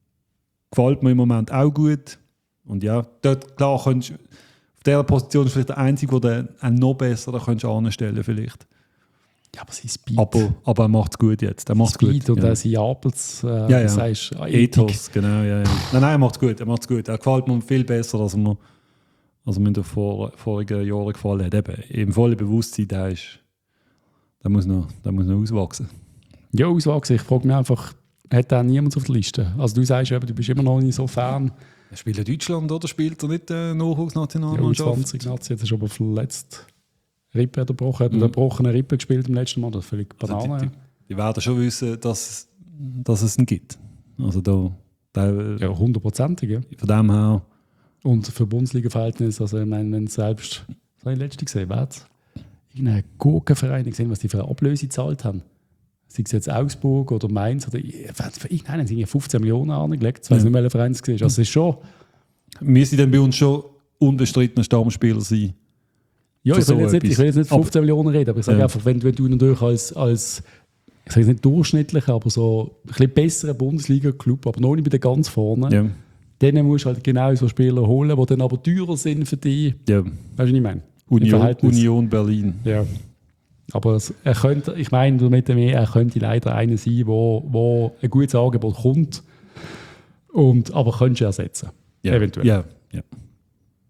Gefällt mir im Moment auch gut. Und ja, dort, klar, könntest, auf dieser Position ist vielleicht der Einzige, der einen noch besser anstellen vielleicht. Ja, aber sein Speed. Aber, aber er macht es gut jetzt. Er macht's Speed gut, und ja. sein Abels, äh, ja, ja. sagst, Ethos, genau. Ja, ja. Nein, nein, er macht es gut. Er macht's gut. Er gefällt mir viel besser, als er, als er mir in den vor, vorigen Jahren gefallen hat. Eben, im vollen Bewusstsein, der, ist, der, muss noch, der muss noch auswachsen. Ja, auswachsen. Ich frage mich einfach, hat da niemand auf der Liste? Also du sagst eben, du bist immer noch nicht so Fan. Er spielt in Deutschland oder spielt er nicht äh, Nachwuchsnationalmannschaft? Ja, zwanzig Nazi, jetzt ist aber verletzt. Rippe hat er gebrochen, hat mhm. eine gebrochene Rippe gespielt im letzten Mal, das ist völlig Banane. Also die, die, die werden schon wissen, dass, dass es ihn gibt. Also da, da, ja, hundertprozentig. Ja. Von dem her. Und für Bundesliga-Verhältnisse, also ich meine, wenn selbst, das habe ich letztens gesehen, wer hat irgendeinen Gurkenverein gesehen, was die für eine Ablöse gezahlt haben. Sei es jetzt Augsburg oder Mainz oder für irgendeinen haben fünfzehn Millionen angelegt. Ich weiß ja. nicht, welcher Verein es war. Also es ist schon... Müssen dann bei uns schon unbestrittener Stammspieler sein? Ja, ich will, so jetzt nicht, ich will jetzt nicht fünfzehn aber, Millionen reden, aber ich sage ja. einfach, wenn, wenn du natürlich als, als ich sage nicht durchschnittlicher, aber so ein bisschen besserer Bundesliga-Club, aber noch nicht bei den ganz vorne, ja. dann musst du halt genau so Spieler holen, die dann aber teurer sind für dich. Ja. Weißt du, was ich meine? Union, Union Berlin. Ja. Aber es, er könnte, ich meine damit mehr, er könnte leider einer sein, wo, wo ein gutes Angebot kommt, und, aber könntest du ersetzen. Ja. Eventuell. Ja. Ja.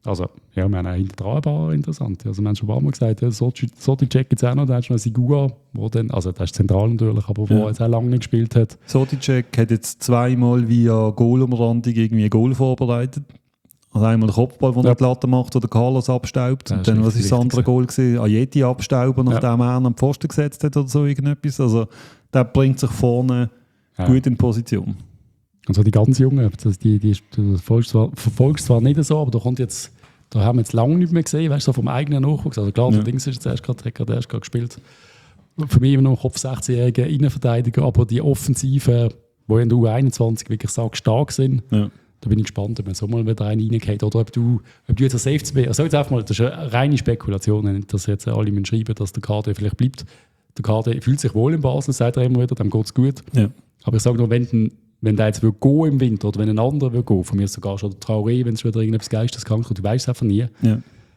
Also, ja, wir haben auch hinter dran ein paar interessant. Also, wir haben schon ein paar Mal gesagt, ja, Soticek gibt es auch noch, da hast du noch Sigua, wo dann, also das ist zentral natürlich, aber wo ja. jetzt auch lange nicht gespielt hat. Soticek hat jetzt zweimal via Goalumrandung irgendwie ein Goal vorbereitet. Also einmal den Kopfball, den ja. er die Latte macht, oder Carlos abstaubt. Das und dann, was war das andere Goal gewesen? Ajeti abstauben, nachdem ja. er einen am Pfosten gesetzt hat oder so irgendetwas. Also, der bringt sich vorne ja. gut in Position. Also die ganz Jungen, das, die, die, die verfolgst zwar nicht so, aber da kommt jetzt, da haben wir jetzt lange nicht mehr gesehen, weißt du, so vom eigenen Nachwuchs. Also klar, ja. der Dings ist jetzt erst gerade, der erst gerade gespielt. Für mich immer noch Kopf sechzehnjährige Innenverteidiger, aber die Offensiven, die in der U einundzwanzig wirklich sag, stark sind, ja. da bin ich gespannt, ob man so mal wieder einen reingeht oder ob du, ob du jetzt als F C B, also jetzt einfach mal, das ist eine reine Spekulation, nicht, dass jetzt alle schreiben müssen, dass der Kader vielleicht bleibt. Der Kader fühlt sich wohl in Basel, sagt er immer wieder, dem geht es gut. Ja. Aber ich sage nur, wenn den Wenn der jetzt will gehen im Winter oder wenn ein anderer will gehen, von mir sogar schon der Traoré, wenn es wieder irgendetwas geisteskrank ist, du weißt es einfach nie, ja.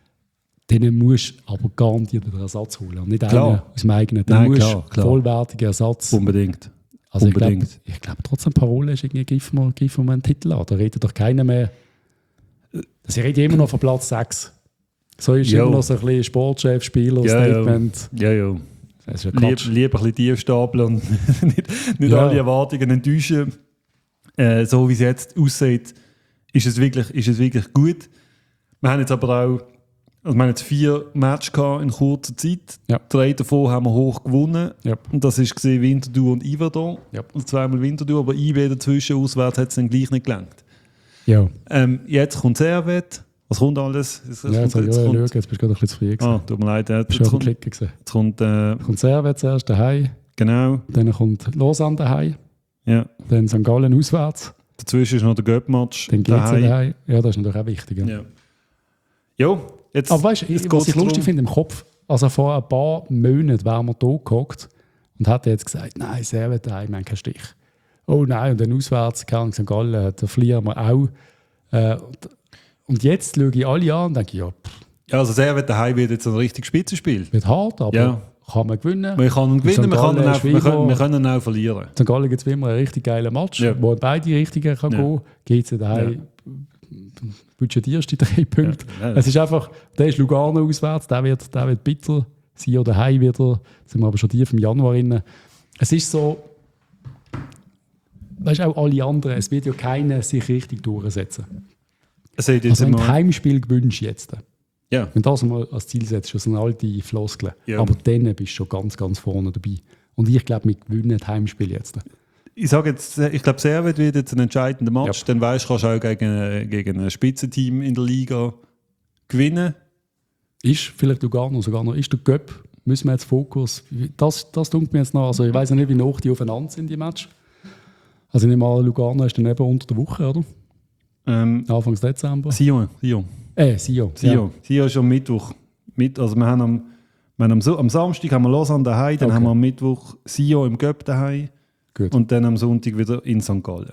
dann musst du aber garantiert einen Ersatz holen. Und nicht klar. einen aus dem eigenen. Dann musst du einen vollwertigen Ersatz. Unbedingt. Also Unbedingt. Ich glaube glaub, trotzdem, Parole ist irgendwie, greifen wir, greifen wir einen Titel an. Da redet doch keiner mehr. Sie reden immer noch von Platz sechs. So ist jo. immer noch so ein bisschen Sportchef, Spieler, ja, Statement. Ja, ja. ja. Lieber lieb ein bisschen tief stapeln und nicht, nicht ja. alle Erwartungen enttäuschen. Äh, so wie es jetzt aussieht, ist es wirklich, ist es wirklich gut. Wir haben jetzt aber auch, also wir haben jetzt vier Matches gehabt in kurzer Zeit. Ja. Drei davon haben wir hoch gewonnen. Ja. Und das war Winterthur und Yverdon. Ja. Und zweimal Winterthur, aber I B dazwischen, auswärts hat es dann gleich nicht gelangt. Ja. Ähm, jetzt kommt Servet. Was kommt alles? Es, es ja, jetzt, kommt, jetzt, kommt, jetzt, jetzt bist du gerade ein bisschen zu früh gewesen. Ah, tut mir leid. Jetzt, jetzt, kommt, jetzt kommt, äh, kommt Servet zuerst daheim. Genau. Dann kommt Lausanne daheim. Ja. Dann Sankt Gallen auswärts. Dazwischen ist noch der Göpp-Match. Dann geht es daheim. Ja, das ist natürlich auch wichtig. Ja. Ja. Jo, jetzt. Aber weißt du, was ich lustig finde im Kopf, also vor ein paar Monaten wären wir hier gehockt und hat jetzt gesagt, nein, Servet daheim, wir haben keinen Stich. Oh nein, und dann auswärts, Sankt Gallen, da verlieren wir auch. Äh, Und jetzt schaue ich alle an und denke, ja, pff. Ja, also Servet daheim wird jetzt ein richtig Spitzenspiel. Wird hart, aber ja. kann man gewinnen. Man kann gewinnen, man kann auch, wir, können, wir können auch verlieren. Sankt Gallen gibt es wie immer einen richtig geilen Match, ja. wo in beide Richtungen kann ja. gehen kann. Geht es daheim, ja. budgetierst die drei Punkte. Ja. Ja. Es ist einfach, der ist Lugano auswärts, der wird, der wird bitter sein oder daheim wieder. Sind wir aber schon tief im Januar rein. Es ist so, weißt du, auch alle anderen, es wird ja keiner sich richtig durchsetzen. Also wenn du Heimspiel gewünscht jetzt, ja. wenn du das mal als Ziel setzt, das sind alte Floskeln, ja. aber dann bist du schon ganz, ganz vorne dabei. Und ich glaube, wir gewinnen das Heimspiel jetzt. Ich sage jetzt, ich glaube, Servet wird jetzt ein entscheidender Match, ja. dann weißt du, kannst du auch gegen, gegen ein Spitzenteam in der Liga gewinnen. Ist vielleicht Lugano sogar noch, ist der Göpp, müssen wir jetzt Fokus, das, das tut mir jetzt noch, also ich weiss ja nicht, wie nah die aufeinander sind, die Match. Also nicht mal Lugano ist dann eben unter der Woche, oder? Ähm, Anfang Dezember. Sion. Sion. Äh, Sion. Sion. Ja. Sion ist am Mittwoch. Mit, also wir haben am, wir haben am, am Samstag haben wir Lausanne daheim, dann okay. haben wir am Mittwoch Sion im Göpp daheim und dann am Sonntag wieder in Sankt Gallen.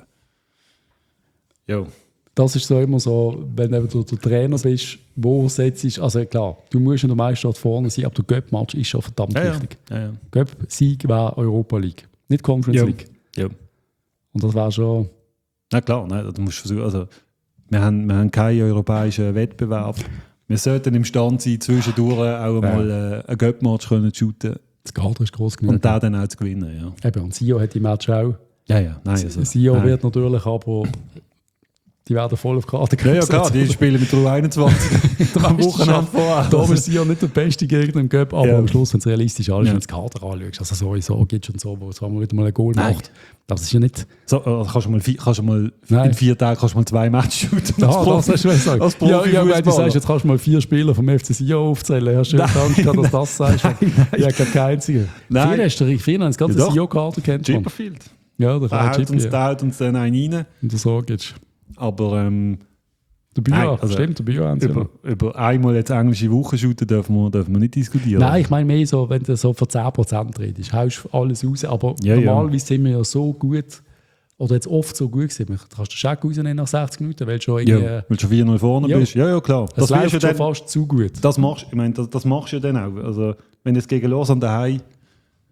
Ja. Das ist so immer so, wenn du der Trainer bist, wo setzt du, also klar, du musst in der Meisterschaft vorne sein, aber der Göpp-Match ist schon verdammt ja, wichtig. Ja. Ja, ja. Göpp-Sieg wäre Europa League, nicht Conference ja. League. Ja. Und das wäre schon... Na klar, ne, das musst du versuchen. Also, wir, haben, wir haben keinen europäischen Wettbewerb. Wir sollten imstande sein, zwischendurch auch ja. mal äh, einen Göpp-Match zu shooten. Das Kader ist gross genug. Und den dann auch zu gewinnen. Ja. Eben, und Sio hat die Match auch. Ja, ja. Nein, also, Sio nein. wird natürlich, aber die werden voll auf Karte gesetzt. Ja, ja, klar, die spielen mit U einundzwanzig. Am Wochenende vorher. Da ist Sio nicht der beste Gegner im Göpp, aber ja. am Schluss, wenn es realistisch ist, ja. wenn du das Kader anschaust, also sowieso gibt es schon so, wo es mal wieder mal ein Goal Nein. macht. Das ist ja nicht... So, also kannst du mal, kannst du mal in vier Tagen kannst du mal zwei Matches shooten. Ja, das hast du mir gesagt. Als ja, ja, wenn du sagst, jetzt kannst du mal vier Spieler vom F C Sion aufzählen. Hast du schon Angst gehabt, dass du das sagst? Nein, nein. Ja, kein einziger. Nein. Vier hast du vier, das ganze ja, Sion-Kader kennt man. Chipperfield. Ja, der kann Chip, uns, ja. uns dann einen rein. Und so geht's. Aber... Ähm, Der Bio, also stimmt, der Bio über, über einmal jetzt englische Woche shooten dürfen wir, dürfen wir nicht diskutieren. Nein, ich meine mehr so, wenn du so von zehn Prozent redest, haust du alles raus. Aber ja, normalerweise ja. sind wir ja so gut, oder jetzt oft so gut gewesen, du kannst den Scheck rausnehmen nach sechzig Minuten, weil du schon irgendwie... Ja, weil du schon vier null vorne ja. bist. Ja, ja, klar. Das, das läuft ja schon dann, fast zu gut. Das machst, ich meine, das, das machst du ja dann auch. Also, wenn du jetzt gegen Lausanne daheim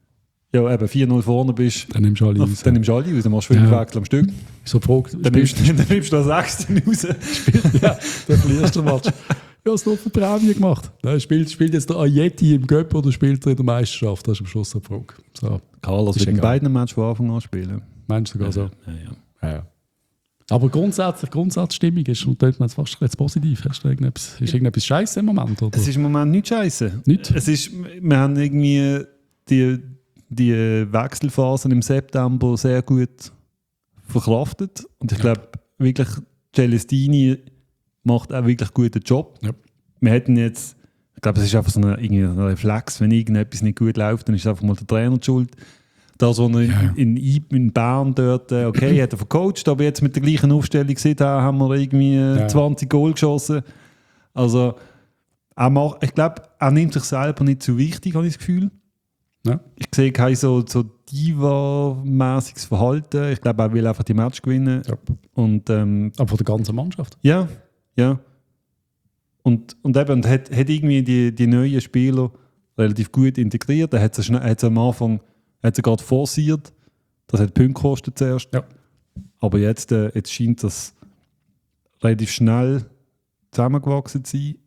ja, eben vier null vorne bist, dann nimmst du alle raus. Dann nimmst du alle raus, dann machst du fünf ja. Wechsel am Stück. So Frage, dann, nimmst, dann nimmst du noch sechs raus. Ja, dann verlierst du den Match. Ja, hast du noch für Prämie gemacht? Nein, spielt, spielt jetzt der Ajeti im Göpp oder spielt er in der Meisterschaft? Das ist am Schluss eine Frage. So. Carlos wird in beiden Matches von Anfang an spielen. Meinst du sogar ja, so? Ja, ja. Ja, ja. Aber grundsätzlich, Grundsatzstimmung ist und dort jetzt fast jetzt positiv. Hast du irgendetwas, ist irgendetwas Scheiße im Moment? Oder? Es ist im Moment nicht Scheiße. Nicht? Es ist, wir haben irgendwie die, die Wechselphasen im September sehr gut verkraftet. Und ich ja. glaube, wirklich, Celestini macht auch wirklich einen guten Job. Ja. Wir hätten jetzt, ich glaube, es ist einfach so ein, ein Reflex, wenn irgendetwas nicht gut läuft, dann ist einfach mal der Trainer die schuld. Das, was er ja. in, in, in Bern dort, okay, hat er vercoacht, aber jetzt mit der gleichen Aufstellung gesehen, haben wir irgendwie ja. zwanzig Goal geschossen. Also, er macht, ich glaube, er nimmt sich selber nicht zu wichtig, habe ich das Gefühl. Ja. Ich sehe kein so, so Diva-mäßiges Verhalten. Ich glaube, er will einfach die Match gewinnen. Ja. Und, ähm, aber von der ganzen Mannschaft? Ja, ja. Und, und eben, und hat, hat irgendwie die, die neuen Spieler relativ gut integriert. Er hat sie, hat sie am Anfang hat sie gerade forciert. Das hat Punkte gekostet zuerst. Ja. Aber jetzt, äh, jetzt scheint das relativ schnell zusammengewachsen zu sein.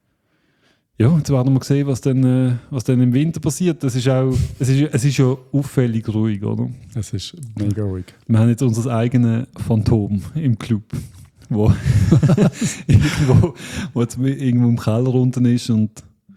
Ja, jetzt werden wir sehen, was dann, äh, was dann im Winter passiert. Das ist auch, es ist, es ist ja auffällig ruhig, oder? Es ist mega ruhig. Wir haben jetzt unser eigenes Phantom im Club, wo, irgendwo, wo jetzt irgendwo im Keller unten ist und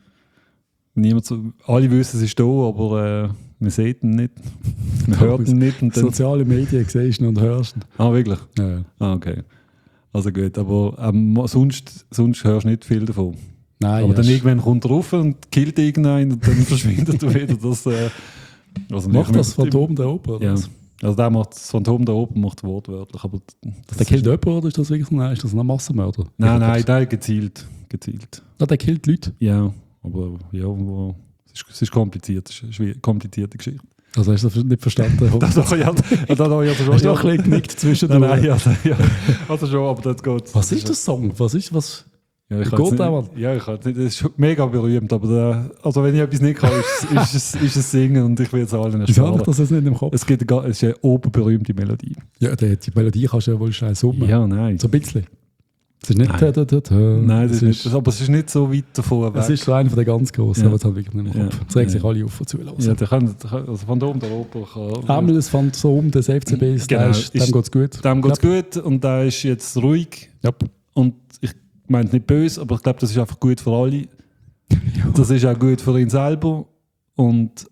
niemand so, alle wissen, es ist da, aber äh, wir sehen ihn nicht, wir hören ihn nicht. Und dann, soziale Medien siehst du und hörst ihn. Ah, wirklich? Ja. Ah, okay. Also gut, aber ähm, sonst, sonst hörst du nicht viel davon. Nein, aber dann irgendwann kommt er rauf und killt irgendeinen und dann verschwindet er wieder. Das, äh, also macht das Phantom da oben? Oder? Ja. Also der macht das Phantom da oben macht wortwörtlich. Aber der killt jemanden oder ist das wirklich nein, ist das ein Massenmörder? Nein, nein, der gezielt. gezielt. Ja, der killt Leute? Ja, aber ja, aber es, ist, es ist kompliziert, es ist eine komplizierte Geschichte. Also hast du das nicht verstanden? das doch, ja, das doch, ja, schon, hast du doch ein bisschen genickt zwischen den Nein, nein, also, ja. Also schon, aber das geht. Was ist der Song? Was ist, was... Ja, ich geht nicht, ja, ich kann nicht, das ist mega berühmt, aber da, also wenn ich etwas nicht kann, ist, ist, es, ist es Singen und ich will es allen ersparen. Wieso habe ich das jetzt nicht im Kopf? Es, gibt eine, es ist eine oberberühmte Melodie. Ja, die, die Melodie kannst du ja wohl schnell summen. Ja, nein. So ein bisschen. Es ist nicht... Nein, da, da, da, da. nein das ist nicht, das, aber es ist nicht so weit davon weg. Es ist so einer von den ganz Grossen, ja. aber das habe ich wirklich nicht im Kopf. Es regen sich alle auf und zulassen. Ja, der kann, also Phantom der Oper kann... Einmal das Phantom des F C B, genau, ist, dem geht es gut. Dem geht es gut und der ist jetzt ruhig. Ja. Und ich meine nicht böse, aber ich glaube, das ist einfach gut für alle. Ja. Das ist auch gut für ihn selber. Und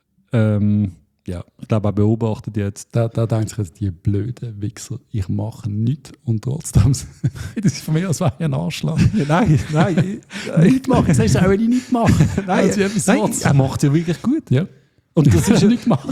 ähm, ja, ich glaube, er beobachtet jetzt. Da, da denkt sich jetzt, die blöden Wichser, ich mache nichts und trotzdem, das ist von mir, als wäre ich ein Arschloch. Nein, nein. Nicht machen, das heißt auch, wenn ich nicht mache. Nein, nein er macht es ja wirklich gut. Ja. Und das ist ja nicht gemacht.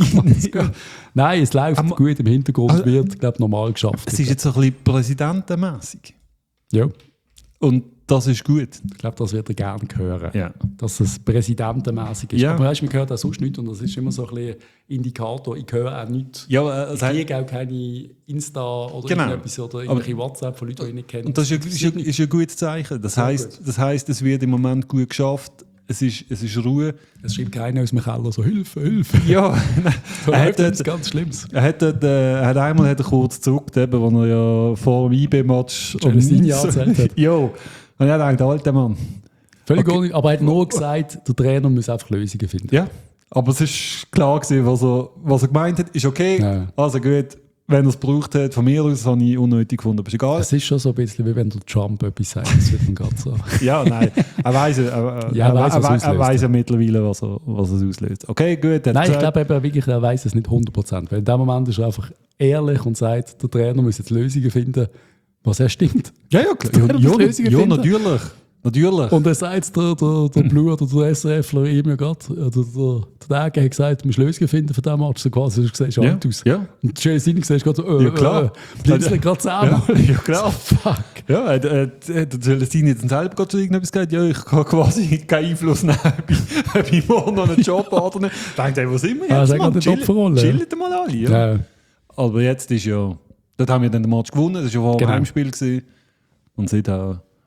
Nein, es läuft aber, gut im Hintergrund, also, wird, glaube ich, normal geschafft. Es ist jetzt so ein bisschen präsidentenmässig. Ja. Und das ist gut. Ich glaube, das wird er gerne hören. Ja. Dass es präsidentenmäßig ist. Ja. Aber weißt, man hört auch sonst nichts und das ist immer so ein bisschen Indikator. Ich höre auch nichts. Ja, ich kriege auch keine Insta oder genau. irgendetwas oder irgendwelche aber WhatsApp von Leuten, die ich nicht kenne. Und das ist, ist, ist, ist ein gutes Zeichen. Das heisst, das heisst, es wird im Moment gut geschafft. Es ist, es ist Ruhe. Es schreibt keiner aus dem Keller so «Hilfe, Hilfe». Ja, er hat etwas ganz Schlimmes. Er hat, dort, äh, er hat einmal hat er kurz gezückt, eben, als er ja vor dem I B-Match... Celestini angezählt hat. Ja, und ich dachte, alter Mann. Völlig okay. Ohne, aber er hat nur gesagt, der Trainer muss einfach Lösungen finden. Ja, aber es war klar gewesen, was er, was er gemeint hat, ist okay, ja. Also gut. Wenn er es gebraucht hat, von mir aus, habe ich unnötig gefunden, aber ist egal. Es ist schon so ein bisschen, wie wenn der Trump etwas sagt, das wird dann gerade so. Ja, nein, er weiß er, ja, er, weiss, er, er, er weiss ja mittlerweile, was, er, was es auslöst. Okay, gut. Nein, ich glaube eben wirklich, er weiss es nicht hundert Prozent, weil in dem Moment ist er einfach ehrlich und sagt, der Trainer muss jetzt Lösungen finden, was er stimmt. Ja, ja, klar. Ja, ja, ja, natürlich. Natürlich. Und er sagt, der, der, der Blue oder der SRFler ihm ja gerade, der, der, der Dage hat gesagt, du musst Lösungen finden für diesen Match, so quasi, du siehst alt ja, aus. Ja. Und Jay Sini siehst gerade so, äh, ja, klar. Äh, blinzeln gerade zusammen. Ja, ja, klar. So, fuck. Ja, äh, äh, der Celestini hat dann selber gerade zu irgendetwas gesagt, ja, ich kann quasi keinen Einfluss nehmen, ob ich morgen noch einen Job habe oder nicht. Ich dachte, wo sind wir jetzt, ah, Mann? Chillen, chillen mal alle, ja. ja. Aber jetzt ist ja, dort haben wir dann den Match gewonnen, das war ja vor dem genau. Heimspiel gewesen. Und seitdem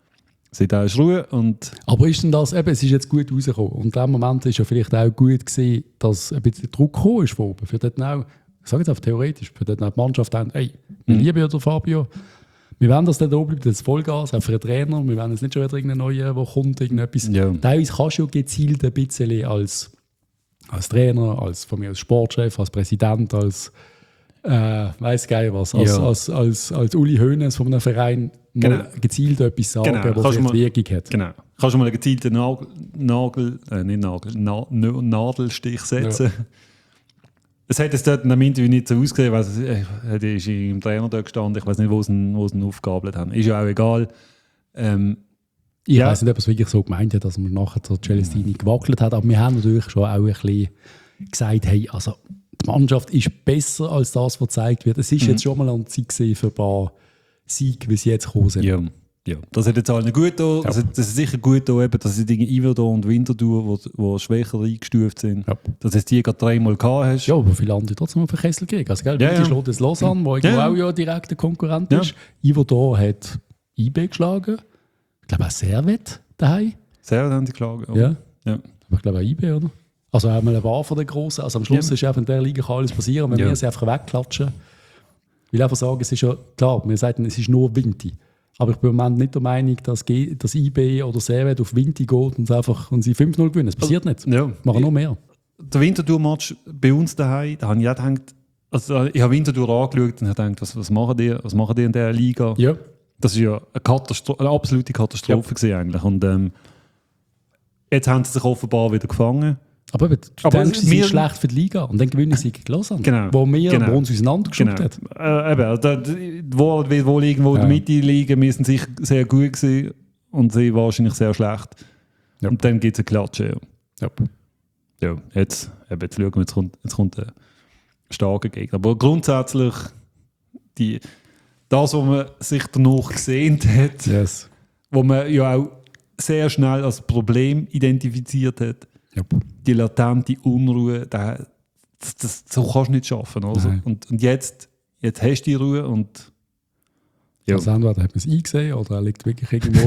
Seitdem ist Ruhe. Und aber ist denn das, eben, es ist jetzt gut rausgekommen. Und in dem Moment ist ja vielleicht auch gut gewesen, dass ein bisschen Druck gekommen ist von oben. Für dort auch, ich sage jetzt einfach theoretisch, für dort auch die Mannschaft haben, hey, wir mhm. lieben ja den Fabio. Wir wollen, dass der da bleibt, das Vollgas, auch für den Trainer. Wir wollen jetzt nicht schon wieder irgendeinen neuen, der kommt, irgendetwas. Ja. Teilweise kannst du ja gezielt ein bisschen als, als Trainer, als, von mir als Sportchef, als Präsident, als äh, weiss geil was, als, ja. als, als, als Uli Hoeneß von einem Verein genau. gezielt etwas sagen, genau. was eine Wirkung hat. Genau. Kannst du mal einen gezielten Nagel, Nagel äh, nicht Nagel, Na, Nadelstich setzen. Ja. Es hat jetzt dort in einem Interview nicht so ausgesehen, weil er ist im Trainer dort gestanden, ich weiß nicht, wo sie ihn, ihn aufgegabelt haben. Ist ja auch egal. Ähm, ich ja. weiß nicht, ob es wirklich so gemeint hat, dass man nachher zur Celestini gewackelt hat, aber wir haben natürlich schon auch ein bisschen gesagt, hey, also die Mannschaft ist besser als das, was gezeigt wird. Es ist mhm. jetzt schon mal an der Zeit gewesen für ein paar Siege, wie sie jetzt gekommen sind. Ja. Ja, das hat jetzt allen gut getan. Ja. Also, das ist sicher gut getan, eben, dass sie Dinge Iverdor und Winterthur, die schwächer eingestuft sind, ja. dass du die gerade dreimal gehabt hast. Ja, aber viele andere trotzdem auf den Kessel gegeben. Also, gell, ja, ja. schlägt das Lausanne, wo ja. auch ja direkt ein Konkurrent ist. Ja. Iverdor hat I B geschlagen. Ich glaube auch Servet daheim. Servet haben sie geschlagen. Ja. ja. Aber ich glaube auch I B, oder? Also auch mal ein paar von den Grossen. Also am Schluss ja. ist einfach in dieser Liga kann alles passieren, wenn ja. wir sie einfach wegklatschen. Ich will einfach sagen, es ist ja klar, wir sagen, es ist nur Winti. Aber ich bin im Moment nicht der Meinung, dass, G, dass I B oder Servet auf Winti geht und, einfach, und sie fünf null gewinnen. Das passiert nicht. Ja. Machen noch mehr. Der Winterthur-Match bei uns daheim, da habe ich auch gedacht, also ich habe Winterthur angeschaut und habe gedacht, was, was machen die, was machen die in dieser Liga? Ja. Das war ja eine, Katastro- eine absolute Katastrophe ja. eigentlich. Und ähm, jetzt haben sie sich offenbar wieder gefangen. Aber du aber denkst, sie sind schlecht für die Liga und dann gewinnen sie gegen Lausanne, genau, wo wir genau, wo uns auseinandergeschoben genau. hat. Äh, eben, also, da, wo wir wohl irgendwo ja. in der Mitte liegen, wir sind sicher sehr gut gewesen und sie wahrscheinlich sehr schlecht. Ja. Und dann gibt es eine Klatsche. Ja. Ja. Ja, jetzt, eben, jetzt schauen wir, jetzt kommt, jetzt kommt ein starker Gegner. Aber grundsätzlich, die, das, was man sich danach gesehnt hat, yes. wo man ja auch sehr schnell als Problem identifiziert hat, Yep. die latente Unruhe, das, das, so kannst du nicht schaffen. Also. Und, und jetzt, jetzt hast du die Ruhe und ja. Also entweder hat man es eingesehen oder er liegt wirklich irgendwo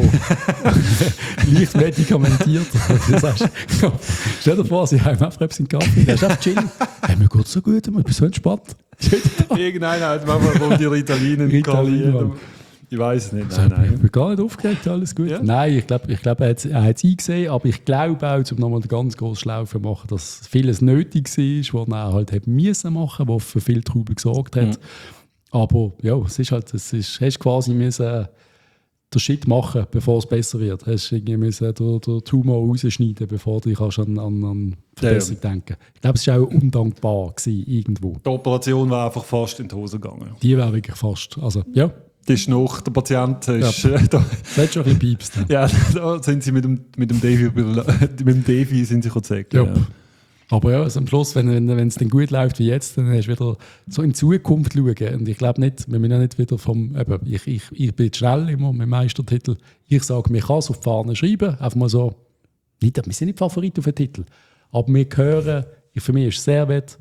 leicht medikamentiert. Du sagst, ja, stell dir vor, sie haben einfach etwas im Kaffee, der ist einfach chillen. Hey, mir geht es so gut, ich bin so entspannt. Irgendeiner hat manchmal die Ritalin in Ritalin. Ich weiß es nicht. Nein, nein. Ich bin gar nicht aufgeregt, alles gut. Ja? Nein, ich glaube, ich glaub, er hat es eingesehen, aber ich glaube auch, um nochmal eine ganz grosse Schlaufe zu machen, dass vieles nötig war, was er halt hätte müssen machen, was für viel Trubel gesorgt hat. Mhm. Aber ja, es ist halt, es ist, hast quasi müssen den Shit machen, bevor es besser wird. Hast irgendwie müssen den, den Tumor rausschneiden, bevor du dich an, an, an Verbesserung ja, ja. denken. Ich glaube, es war auch undankbar gewesen, irgendwo. Die Operation war einfach fast in die Hose gegangen. Die war wirklich fast, also ja. Das ist noch, der Patient ist... Ja, da, das hat schon ein bisschen piepst. Ja, da sind sie mit dem, mit dem Davy, mit dem Davy sind sie gezeigt. Ja. Ja. Aber ja, also am Schluss, wenn, wenn, wenn es dann gut läuft wie jetzt, dann hast du wieder so in die Zukunft schauen. Und ich glaube nicht, wir müssen ja nicht wieder vom... Eben, ich, ich, ich bin schnell immer mit dem Meistertitel. Ich sage, man kann es auf die Fahne schreiben. Einfach mal so... Nicht, wir sind nicht Favorit auf den Titel. Aber wir gehören... Für mich ist Servet,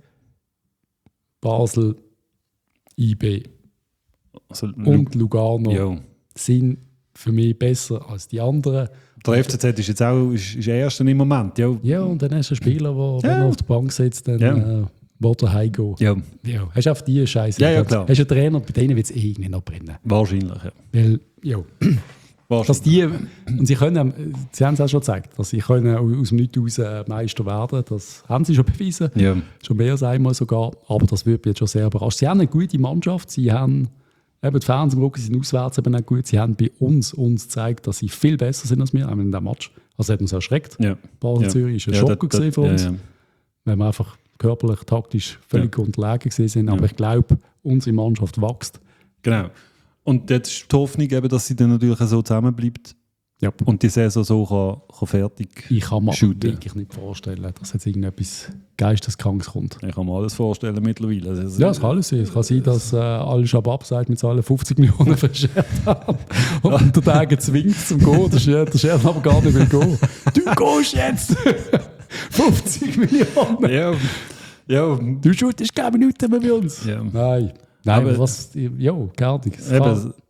Basel, I B... Also, und Lugano ja. sind für mich besser als die anderen. Der F C Z ist jetzt auch ist, ist Erster im Moment. Ja. ja, und dann hast du einen Spieler, der ja. auf der Bank sitzt, dann ja. äh, will er heimgehen. Ja. Ja. Hast du auf die Scheiße? Ja, ja, klar. Hast du einen Trainer, bei denen wird es eh nicht noch brennen. Wahrscheinlich, ja. Weil, ja. Dass die, und sie können, sie haben es auch schon gezeigt, dass sie können aus dem Nichts raus Meister werden. Das haben sie schon bewiesen. Ja. Schon mehr als einmal sogar. Aber das wird mich jetzt schon sehr überrascht. Sie haben eine gute Mannschaft. Sie haben Eben die Fans im Rücken sind auswärts eben auch gut. Sie haben bei uns, uns gezeigt, dass sie viel besser sind als wir in diesem Match. Also hat uns erschreckt. Ja. Basel ja. Zürich war ein ja, Schocker das, das, für uns. Ja, ja. Weil wir einfach körperlich, taktisch völlig ja. unterlegen sind. Aber ja. ich glaube, unsere Mannschaft wächst. Genau. Und jetzt ist die Hoffnung, eben, dass sie dann natürlich so zusammenbleibt. Ja. Und die Saison so kann, kann fertig Ich kann mir wirklich nicht vorstellen, dass jetzt irgendetwas Geisteskrankes kommt. Ich kann mir alles vorstellen mittlerweile. Also, ja, es kann alles sein. Es kann sein, dass äh, alle Shabab sagt, mit allen fünfzig Millionen verschert haben und der Tage zwingt zum Gehen. Der Schert, der Schert aber gar nicht will gehen. Du gehst jetzt! fünfzig Millionen! Ja. Ja. Du schuldest keine Minuten mehr bei uns. Ja. Nein. Nein, aber, aber was... Ja, gar nichts.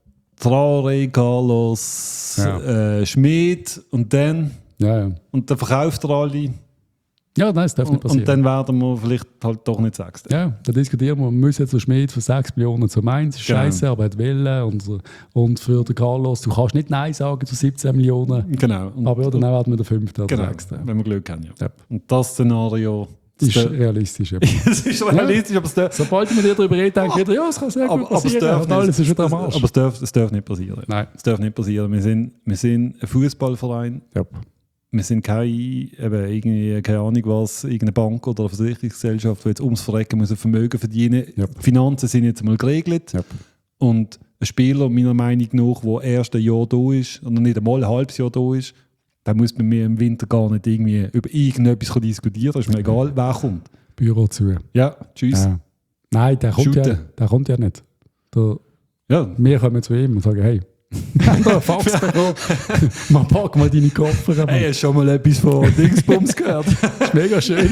Traoré, Carlos, ja. äh, Schmid und dann ja, ja. und dann verkauft er alle. Ja, nein, das darf nicht passieren. Und dann werden wir vielleicht halt doch nicht Sechster. Ja, da diskutieren wir, wir müssen jetzt so Schmid für sechs Millionen zu Mainz. Das ist scheiße, genau. Aber er hat Willen. Und, und für den Carlos, du kannst nicht Nein sagen zu siebzehn Millionen. Genau. Und, aber ja, dann werden wir den fünften oder genau, sechsten. Wenn wir Glück haben, ja. ja. Und das Szenario... ist der, realistisch. Es ist realistisch, ja. aber es darf... Sobald man darüber redet, denkt wieder, ja, es kann sehr gut passieren. Aber, aber alles ist wieder am Arsch. Aber es darf, es darf nicht passieren. Nein. Es darf nicht passieren. Wir sind, wir sind ein Fußballverein. Ja. Wir sind keine, eben, irgendwie, keine Ahnung was, irgendeine Bank oder eine Versicherungsgesellschaft, die jetzt ums Verrecken muss ein Vermögen verdienen. Ja. Finanzen sind jetzt mal geregelt. Ja. Und ein Spieler, meiner Meinung nach, der erst ein Jahr da ist, oder nicht einmal ein halbes Jahr da ist, da muss man mir im Winter gar nicht irgendwie über irgendetwas diskutieren. Es ist mir egal, wer kommt. Büro zu. Ja, tschüss. Ja. Nein, der kommt, ja, der kommt ja nicht. Der, ja. Wir kommen zu ihm und sagen, hey, wir haben da einen Fax bekommen. Man pack mal deine Koffer. Hey, hast du schon mal etwas von Dingsbums gehört? Das ist mega schön.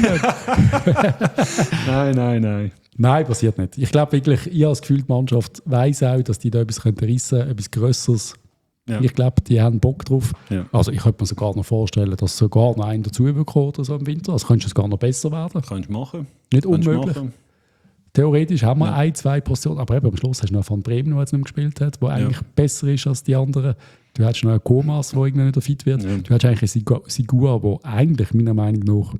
nein, nein, nein. Nein, passiert nicht. Ich glaube wirklich, ich habe das Gefühl, die Mannschaft weiss auch, dass die da etwas reissen können, etwas Grösseres. Ja. Ich glaube, die haben Bock drauf. Ja. Also ich könnte mir sogar noch vorstellen, dass sogar noch einen dazu bekommen oder so im Winter. Also könnte es gar noch besser werden. Kannst du machen. Nicht Kannst unmöglich. Machen. Theoretisch haben wir ja. ein, zwei Positionen, aber eben am Schluss hast du noch Van Bremen, der jetzt nicht mehr gespielt hat, der eigentlich ja. besser ist als die anderen. Du hast noch einen Komas, der irgendwie nicht fit wird. Ja. Du hast eigentlich einen Sigua, der eigentlich meiner Meinung nach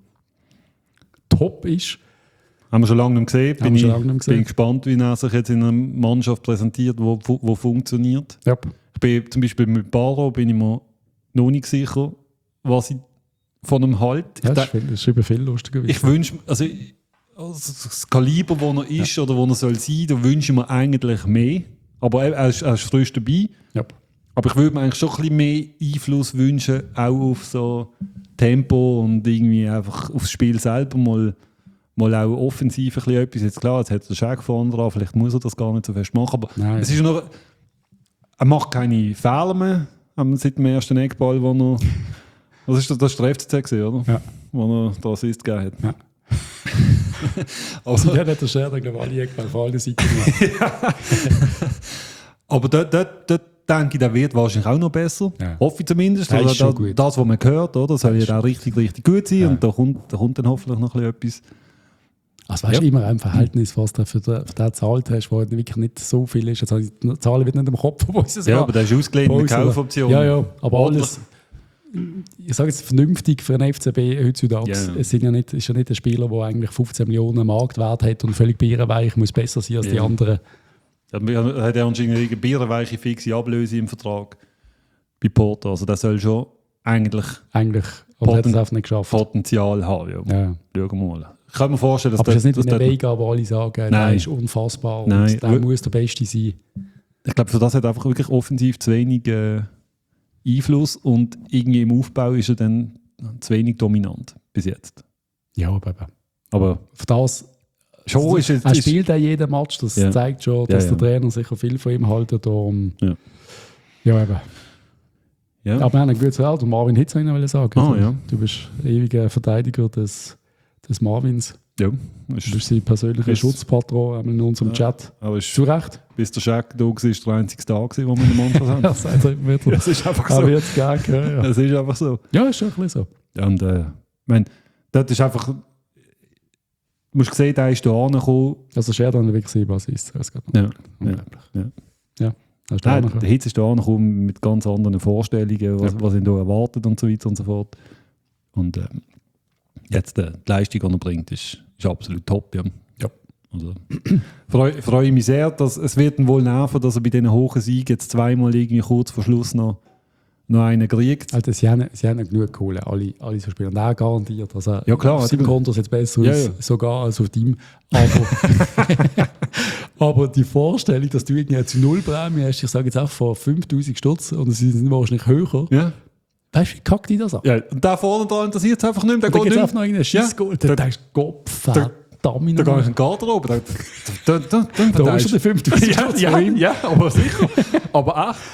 top ist. Haben wir schon lange nicht gesehen. Bin, ich, lange nicht gesehen. bin gespannt, wie er sich jetzt in einer Mannschaft präsentiert, die wo, wo funktioniert. Ja. Ich bin, zum Beispiel mit Barro bin ich mir noch nicht sicher, was ich von ihm halte. Ja, das, das ist über viel lustiger. Ich wünsche, also, also das Kaliber, wo er ist ja. oder wo er soll sein, da wünsche ich mir eigentlich mehr. Aber er, er, ist, er ist frisch dabei. Ja. Aber ich würde mir eigentlich schon ein bisschen mehr Einfluss wünschen, auch auf so Tempo und irgendwie einfach aufs Spiel selber mal, mal auch offensiv ein bisschen etwas. Jetzt klar, jetzt hat er den Schäck vorne dran, vielleicht muss er das gar nicht so fest machen, aber Nein. es ist noch, er macht keine Fehler mehr seit dem ersten Eckball, wo er, was ist das, das ist der F C C gewesen, oder? Ja. Wo er den Assist gegeben hat. Ja. Also, ja, hat der Scherder, glaube ich, alle Eckball von allen Seiten gemacht. Aber dort, dort, dort denke ich, der wird wahrscheinlich auch noch besser. Ja. Hoffe ich zumindest. Das, da, das, was man hört, oder? soll ja auch richtig, richtig gut sein. Ja. Und da kommt, da kommt dann hoffentlich noch ein bisschen etwas. Also weißt du, ja. immer ein Verhältnis, was du für den, für den gezahlt hast, wo wirklich nicht so viel ist. Also die Zahlen wird nicht im Kopf, wo es Ja, aber das ist ausgelegt mit Kaufoptionen. Ja, ja, aber oder? alles, ich sage jetzt vernünftig für den F C B heutzutage. Yeah. Es sind ja nicht, ist ja nicht ein Spieler, der eigentlich fünfzehn Millionen Marktwert hat und völlig bierenweich muss besser sein als yeah. die anderen. Er hat ja anscheinend eine bierenweiche fixe Ablöse im Vertrag bei Porto. Also das soll schon eigentlich, eigentlich Poten- hat nicht geschafft. Potenzial haben. Ja. Ja. Schauen wir mal. Ich kann mir vorstellen, dass aber das, das ist nicht das wie eine Vega, wo alle sagen, der ist unfassbar Nein. und der muss der Beste sein. Ich glaube, für das hat einfach wirklich offensiv zu wenig äh, Einfluss und irgendwie im Aufbau ist er dann zu wenig dominant bis jetzt. Ja, aber, aber für das schon ist es, er spielt auch jeden Match, das ja. zeigt schon, dass ja, ja. der Trainer sicher viel von ihm haltet. Um, ja. ja, eben. Ja. Aber wir haben ein gutes Welt und Marvin Hitz wollte ich sagen. Oh, ja. Du bist ewiger Verteidiger des, des Marvins. Ja. Du bist sein persönlicher Schutzpatron in unserem ja. Chat. Aber ist, Zu Recht. Bis der Scheck da war, war der einzige Tag, den wir in der Mannschaft haben. Ja, seit er wieder. Das ist einfach so. Aber jetzt gern, ja. Das ist einfach so. Ja, ist schon ein bisschen so. Und äh, ich meine, das ist einfach... Du musst sehen, der ist da angekommen. Also Scher dann wirklich sieben Assists. Das geht ja. Unglaublich. Ja. Ja. Ja. Nein, der Hitz ist da angekommen mit ganz anderen Vorstellungen, was, ja. was ihn da erwartet und so weiter und so fort. Und ähm, jetzt äh, die Leistung, die er bringt, ist, ist absolut top. Ja. Ja. Also, freue, freue mich sehr, dass es wird ihn wohl nerven, dass er bei diesen hohen Siegen jetzt zweimal irgendwie kurz vor Schluss noch noch einen kriegt. Also sie haben, sie haben genug Kohle, alle, alle so spielen. Und er garantiert. Also ja, klar. Auf seinem Konto ist jetzt besser ja, als, ja. sogar als auf deinem. Aber, aber die Vorstellung, dass du irgendwie eine zu Null Prämie hast, ich sage jetzt auch von fünftausend Stutz und sie sind wahrscheinlich höher. Ja. Weißt du, wie kackt die das ab? Ja, und da vorne dran interessiert es einfach nicht mehr. Da geht es einfach noch irgendeinen Schissgoal. Da denkst du, Gott, verdammt. Da gehe ich in den Garderobe. Da, da, da, da, da, da ist er die fünftausend Stutz. Ja, ja, ja, aber sicher. Aber echt.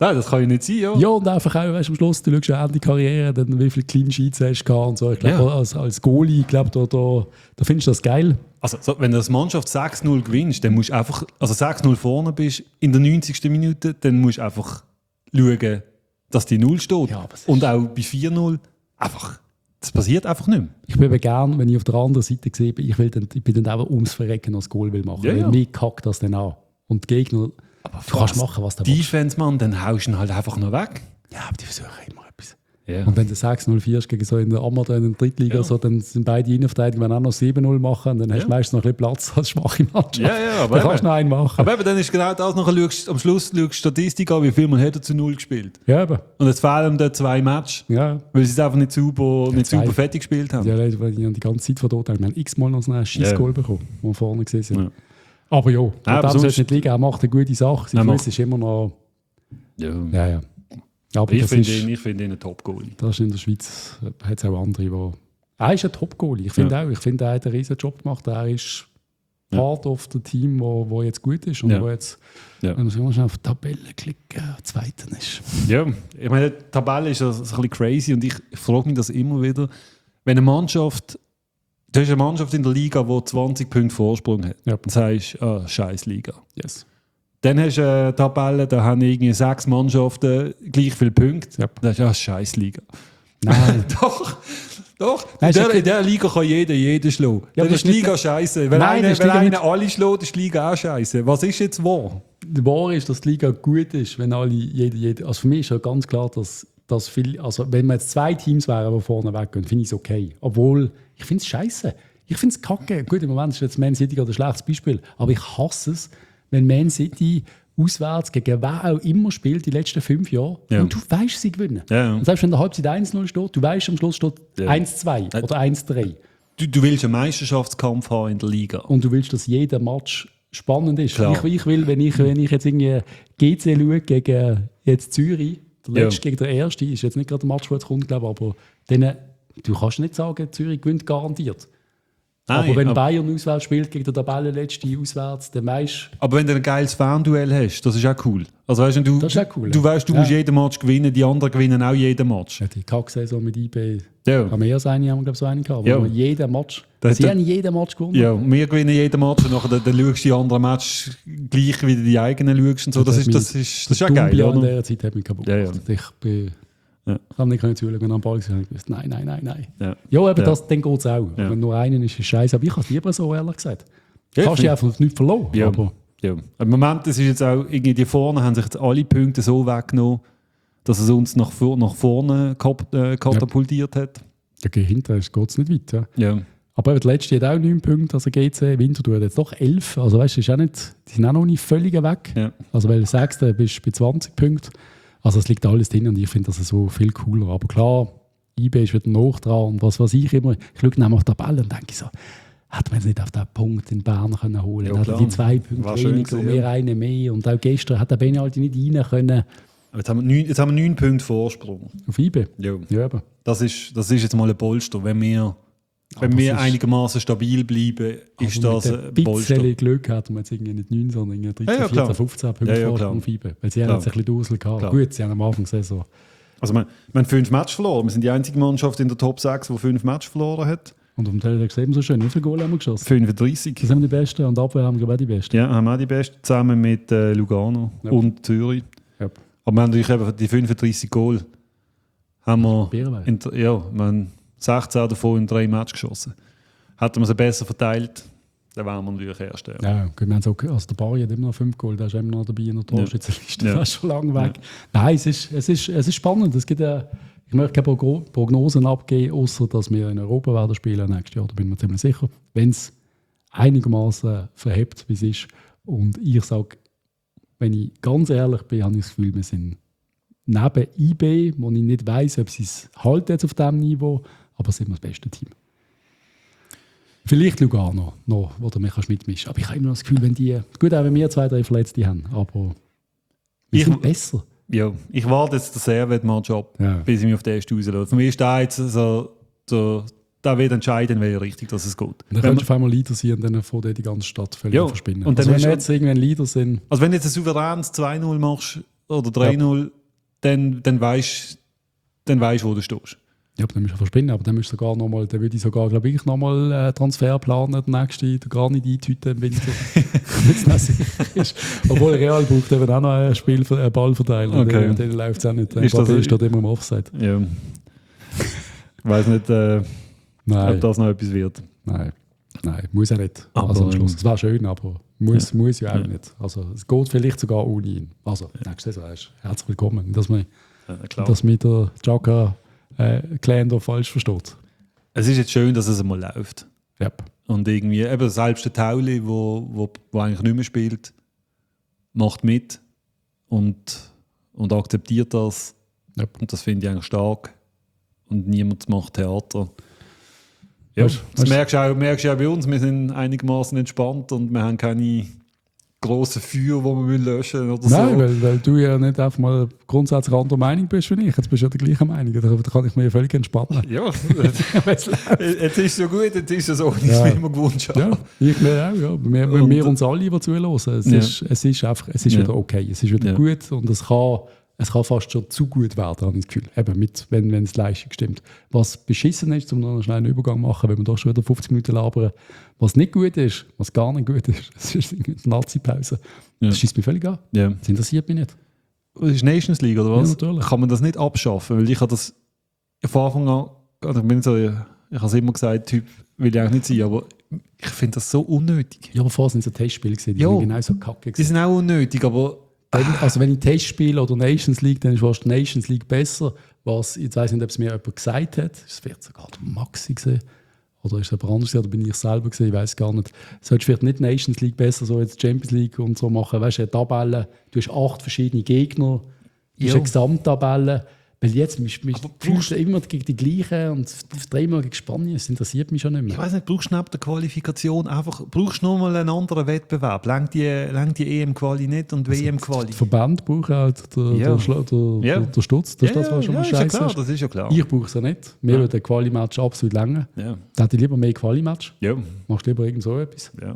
Nein, das kann ja nicht sein, ja. Ja, und einfach auch, weißt, am Schluss, du schaust ja Ende Karriere, dann wie viele Clean Sheets hast du und so. Ich glaube, ja. als, als Goalie, ich glaube, da, da, da findest du das geil. Also, so, wenn du als Mannschaft sechs null gewinnst, dann musst du einfach, also sechs null vorne bist, in der neunzigsten Minute, dann musst du einfach schauen, dass die Null steht. Ja, und auch bei vier null, einfach, das passiert einfach nicht mehr. Ich bin aber gern, wenn ich auf der anderen Seite sehe, ich, will dann, ich bin dann einfach ums Verrecken als Goal will machen. Ja, ja. Mir kackt das dann an. Und die Gegner, aber du kannst machen, was du willst. Defense, Mann, dann haust du ihn halt einfach noch weg. Ja, aber die versuchen immer etwas. Ja. Und wenn du sechs null vier gegen so in der Amateur, in der Drittliga, ja. so, dann sind beide Innenverteidiger, wenn auch noch sieben null machen, dann ja. hast du meistens noch ein bisschen Platz als schwache Mannschaft. Ja, ja, aber dann kannst du noch einen machen. Aber eben, dann ist genau das, nachher schaust, am Schluss schaust du Statistik an, wie viel man hat zu null gespielt. Ja, eben. Und jetzt fehlen da zwei Matches, ja. weil sie es einfach nicht sauber, ja, nicht sauber fertig gespielt haben. Ja, weil ich die ganze Zeit von dort habe. Wir haben x-mal noch ein Scheiss-Goal ja. bekommen, wo wir vorne gesehen sind. Ja. Aber ja, ja aber sonst nicht liegen. Er macht eine gute Sache. Sein Fuß ist immer noch... Ja, ja. ja. Aber ich finde ihn, find ihn ein Top-Goalie. Das ist in der Schweiz, hat es auch andere, die... Er ist ein Top-Goalie. Ich finde ja. auch, ich finde, er hat einen riesen Job gemacht. Er ist ja. Part of the Team, wo, wo jetzt gut ist und ja. wo jetzt, ja. wenn man schnell auf die Tabelle klicken, Zweiter ist. Ja, ich meine, die Tabelle ist ein bisschen crazy und ich frage mich das immer wieder. Wenn eine Mannschaft... Du hast eine Mannschaft in der Liga, die zwanzig Punkte Vorsprung hat. Ja. Dann sagst du, ah, scheiß Liga. Yes. Dann hast du eine Tabelle, da haben irgendwie sechs Mannschaften gleich viele Punkte. Ja. Dann sagst du, ah, scheiß Liga. Nein. doch, doch. Nein, in, der, in dieser Liga kann jeder jeden schlagen. Ja, dann ist die Liga scheiße. Wenn Nein, einer, wenn einer alle schlägt, ist die Liga auch scheiße. Was ist jetzt wahr? Wahr ist, dass die Liga gut ist, wenn alle, jeder, jeder. Also für mich ist ja ganz klar, dass, dass viel, also wenn wir jetzt zwei Teams wären, die vorne weggehen, finde ich es okay. Obwohl, ich finde es scheiße. Ich finde es kacke. Gut, im Moment ist jetzt Man City gerade ein schlechtes Beispiel. Aber ich hasse es, wenn Man City auswärts gegen wer auch immer spielt, die letzten fünf Jahre, ja. und du weißt, sie gewinnen. Ja, ja. Und selbst wenn der Halbzeit eins null steht, du weißt, am Schluss steht ja. eins zwei ja. oder eins drei. Du, du willst einen Meisterschaftskampf haben in der Liga. Und du willst, dass jeder Match spannend ist. Ich, ich will, wenn ich, wenn ich jetzt irgendwie G C schaue gegen jetzt Zürich, der letzte ja. gegen den ersten, ist jetzt nicht gerade der Match, der jetzt kommt, glaube ich, aber denen, du kannst nicht sagen, Zürich gewinnt garantiert. Nein, aber wenn aber Bayern auswärts spielt gegen den Tabellenletzten auswärts, dann weißt du... Aber wenn du ein geiles Fan-Duell hast, das ist auch cool. Also weißt du, das ist auch cool, du weißt, du ja. musst jeden Match gewinnen, die anderen gewinnen auch jeden Match. Ja, die Kack-Saison mit I B, ja. haben wir erst eine, haben wir glaube so einen gehabt, ja. aber jeden Match, das sie haben jeden Match gewonnen. Ja, wir gewinnen jeden Match und nachher dann, dann schaust du die anderen Match gleich wie die eigenen schaust und so. Das, das, ist, das, ist, das ist auch geil, oder? In dieser Zeit hat mich kaputt ja, ja. Ich bin... Ja. Ich habe nicht zuschauen, wenn er am Ball gesagt hat, gewusst, nein, nein, nein, nein. Ja, ja aber ja. Das, dann geht es auch. Ja. Wenn nur einen ist, ist es scheiße. Aber ich habe es lieber so, ehrlich gesagt. Ja, kannst du einfach nicht verloren. Ja. Aber ja. Im Moment das ist jetzt auch, irgendwie die vorne haben sich jetzt alle Punkte so weggenommen, dass es uns nach, nach vorne katapultiert ja. hat. Ja, gegen hinten geht es nicht weit. Ja. Ja. Aber der letzte hat auch neun Punkte, also G C, Winterthur hat jetzt doch elf. Also weißt du, ist auch nicht, die sind auch noch nicht völlig weg. Ja. Also weil der Sechste bist du bei zwanzig Punkten. Also es liegt alles drin und ich finde das so viel cooler. Aber klar, I B ist wieder noch dran und was weiß ich immer. Ich schaue dann auf die Tabelle und denke so, hätte man jetzt nicht auf den Punkt in Bern können holen können. Ja, die zwei Punkte weniger und wir einen mehr. Und auch gestern hat der Benaldi nicht rein können. Jetzt haben, wir neun, jetzt haben wir neun Punkte Vorsprung. Auf I B? Ja. ja eben. Das ist, das ist jetzt mal ein Polster. Wenn wir, wenn wir einigermaßen stabil bleiben, ist das ein Polster. Ein bisschen Glück hat und man jetzt irgendwie nicht neun, sondern dreizehn, ja, ja, vierzehn, fünfzehn Punkte ja, ja, Vorsprung auf I B. Weil sie haben jetzt ein bisschen Dusel gehabt. Klar. Gut, sie haben am Anfang der Saison. Also wir, wir haben fünf Matches verloren. Wir sind die einzige Mannschaft in der Top sechs, die fünf Matches verloren hat. Und um Teletext ebenso schön. Wie viele Goal haben wir geschossen? fünfunddreißig. Das sind wir die Besten und Abwehr haben wir glaube ich auch die Besten. Ja, haben wir auch die Besten, zusammen mit äh, Lugano ja. und Zürich. Ja. Aber wir haben natürlich eben die fünfunddreißig Goal. Haben wir, in, ja, wir haben sechzehn davon in drei Matches geschossen. Hätten wir sie besser verteilt, dann wären wir natürlich Erster. Ja, gut, wir haben so, also der Barry hat immer noch fünf Goal, der ist immer noch dabei in der Torschützenliste. Ja. Das ist schon lange weg. Ja. Nein, es ist, es, ist, es ist spannend. Es gibt eine, ich möchte keine Prognosen abgeben, außer dass wir in Europa werden spielen nächstes Jahr. Da bin ich mir ziemlich sicher. Wenn es einigermaßen verhebt, wie es ist. Und ich sage, wenn ich ganz ehrlich bin, habe ich das Gefühl, wir sind neben I B, wo ich nicht weiss, ob sie es halten jetzt auf diesem Niveau, aber sind wir das beste Team. Vielleicht Lugano noch, wo du mich mitmischen kannst. Aber ich habe immer noch das Gefühl, wenn die, gut, auch wenn wir zwei, drei Verletzte haben, aber wir ich, sind besser. Ja, ich warte jetzt den Servet-Match ab, ja. bis ich mich auf den ersten rauslasse. Für mich ist der jetzt so, so der wird entscheiden, in welche Richtung dass es geht. Und dann könntest du auf einmal Leader sein und dann vor dir die ganze Stadt völlig ja. verspinnen. Und dann also wenn wir jetzt irgendwann Leader sind... Also wenn du jetzt ein souveränes zwei null machst, oder drei null, ja. dann, dann weißt dann weißt, wo du stehst. Ja, aber dann musst du verspinnen, aber dann, musst du sogar noch mal, dann würde ich sogar, glaube ich, nochmal äh, Transfer planen, der nächste, der gar nicht eintüten im Winter, wenn es nicht sicher ist. Obwohl Real braucht eben auch noch einen, Spiel, einen Ballverteiler, okay. und dann läuft es auch nicht. Ist das steht immer im Offside. Ja. Ich weiss nicht, äh, ob das noch etwas wird. Nein, nein, muss auch nicht. Aber also am Schluss. Es wäre schön, aber muss ja, muss ja auch ja. nicht. Also es geht vielleicht sogar ohne ihn. Also ja. nächste Saison ist herzlich willkommen, dass man, ja, dass mir der Xhaka äh, Clan falsch versteht. Es ist jetzt schön, dass es einmal läuft. Yep. Und irgendwie, eben selbst der Tauli, wo, wo, wo eigentlich nicht mehr spielt, macht mit und, und akzeptiert das. Yep. Und das finde ich eigentlich stark. Und niemand macht Theater. Ja, weißt, das weißt, merkst du auch, merkst du auch bei uns. Wir sind einigermaßen entspannt und wir haben keine grossen Feuer, die wir löschen müssen oder Nein, so. weil, weil du ja nicht einfach mal grundsätzlich anderer Meinung bist wie ich. Jetzt bist du ja der gleichen Meinung. Da kann ich mir ja völlig entspannen. Ja, jetzt ist es so gut, jetzt ist es so, wie ich es mir immer gewünscht habe. Ja, ich mir auch. Ja. Wir, wir, wir uns alle, die zuhören. Es, ja. ist, es ist einfach, es ist ja. wieder okay. Es ist wieder ja. gut und es kann, es kann fast schon zu gut werden, habe ich das Gefühl. Eben mit, wenn, wenn es Leistung stimmt. Was beschissen ist, um noch einen schnellen Übergang zu machen, wenn wir da schon wieder fünfzig Minuten labern. Was nicht gut ist, was gar nicht gut ist, das ist die Nazi-Pause. Ja. Das schießt mich völlig an. Ja. Das interessiert mich nicht. Das ist Nations League, oder was? Ja, natürlich. Kann man das nicht abschaffen? Weil ich habe das von Anfang an, also ich bin so, ich habe es immer gesagt, Typ will ich eigentlich nicht sein, aber ich finde das so unnötig. Ja, aber vorher sind es ein Testspiele gewesen, die ja, sind genauso kacke gewesen. Die sind auch unnötig, aber... Also wenn ich Testspiele oder Nations League, dann ist fast Nations League besser. Was, ich weiß nicht, ob es mir jemand gesagt hat, ist es vielleicht sogar der Maxi gesehen oder ist es jemand anderes oder bin ich selber gesehen, ich weiß gar nicht. Solltest vielleicht nicht Nations League besser so jetzt Champions League und so machen, weißt du, eine Tabelle, du hast acht verschiedene Gegner, du hast eine Gesamttabelle. Weil jetzt fühlst du immer gegen die gleichen und dreimal gegen Spanien, das interessiert mich schon nicht mehr. Ich weiß nicht, brauchst du neben der Qualifikation einfach, brauchst du nochmal einen anderen Wettbewerb? Längt die, längt die E M-Quali nicht und W M-Quali? Der Verband braucht halt der, ja. der, der, ja. der, der Stutz, das, ja, das war schon ja, mal ja, scheiße. Ja, das ist ja klar. Ich brauche es ja nicht. Mir ja. würde ein Quali-Match absolut länger. Ja. Da hätte ich lieber mehr Quali-Match. Ja. Machst du lieber irgend so etwas. Ja.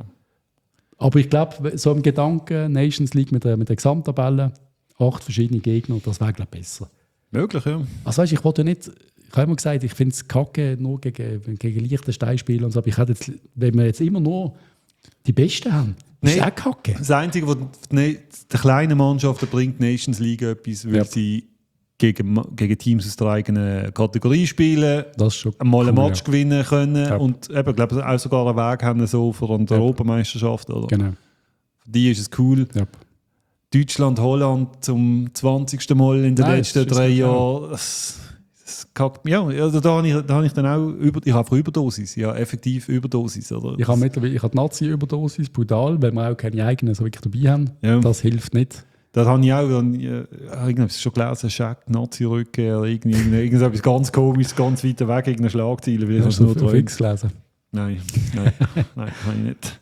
Aber ich glaube, so im Gedanken Nations League mit der, mit der Gesamttabelle, acht verschiedene Gegner, das wäre, glaube ich, besser. Möglich, ja. Also weißt, ich wollte nicht, ich habe immer gesagt, ich finde es kacke, nur gegen, gegen Liechtenstein spielen und so, aber ich hätte jetzt, wenn wir jetzt immer nur die Besten haben, nee, ist auch kacke. Das Einzige, was die, die kleinen Mannschaften bringt, Nations League etwas, weil ja. sie gegen, gegen Teams aus der eigenen Kategorie spielen, das ist schon mal cool, ein Match ja. gewinnen können ja. und eben, ich glaube, auch sogar einen Weg haben so für eine ja. Europameisterschaft. Oder? Genau. Für die ist es cool. Ja. Deutschland, Holland zum zwanzigsten Mal in den Nein, letzten drei Jahren. Das, das kackt, ja, also da habe ich, da habe ich dann auch über, ich habe Überdosis, ja, effektiv Überdosis. Oder? Ich habe mittlerweile ich habe die Nazi-Überdosis, brutal, weil wir auch keine eigenen so wirklich dabei haben. Ja. Das hilft nicht. Das habe ich auch, dann, äh, irgendwas schon gelesen, Scheck, Nazi-Rückkehr, irgendwie, irgendetwas ganz komisches, ganz weit weg, irgendeine Schlagzeile. Weil Hast du nur fix gelesen? Nein, nein, nein, habe ich nicht.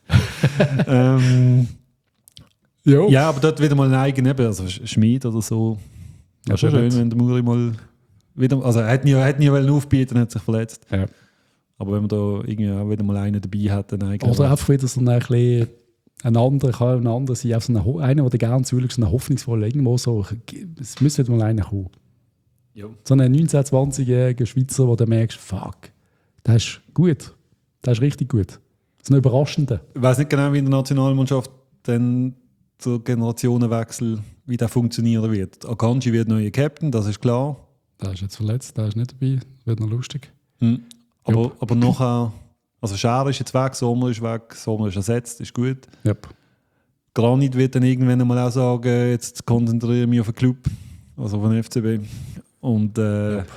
ähm, Jo. Ja, aber dort wieder mal ein eigener, also Schmied oder so. Ja, ja, schon schön, nicht. Wenn der Muri mal wieder, also er hat nie, er hat nie aufbieten, hat sich verletzt. Ja. Aber wenn man da irgendwie auch wieder mal einen dabei hat, dann eigentlich. Oder einfach wieder so ein bisschen ein anderer, kann ein anderer sein, so eine, einer, der gerne zuschaut, so eine hoffnungsvolle irgendwo so, es müsste wieder mal einer kommen. Jo. So einen neunzehn-, zwanzigjährigen Schweizer, wo du merkst, fuck, das ist gut, das ist richtig gut. Das ist ein Überraschender. Ich weiß nicht genau, wie in der Nationalmannschaft dann der Generationenwechsel, wie der funktionieren wird. Akanji wird neuer Captain, das ist klar. Der ist jetzt verletzt, der ist nicht dabei. Das wird noch lustig. Hm. Aber, aber nachher, also Scherer ist jetzt weg, Sommer ist weg, Sommer ist ersetzt, ist gut. Yep. Granit wird dann irgendwann einmal auch sagen, jetzt konzentriere ich mich auf den Club, also auf den F C B. Und äh, yep.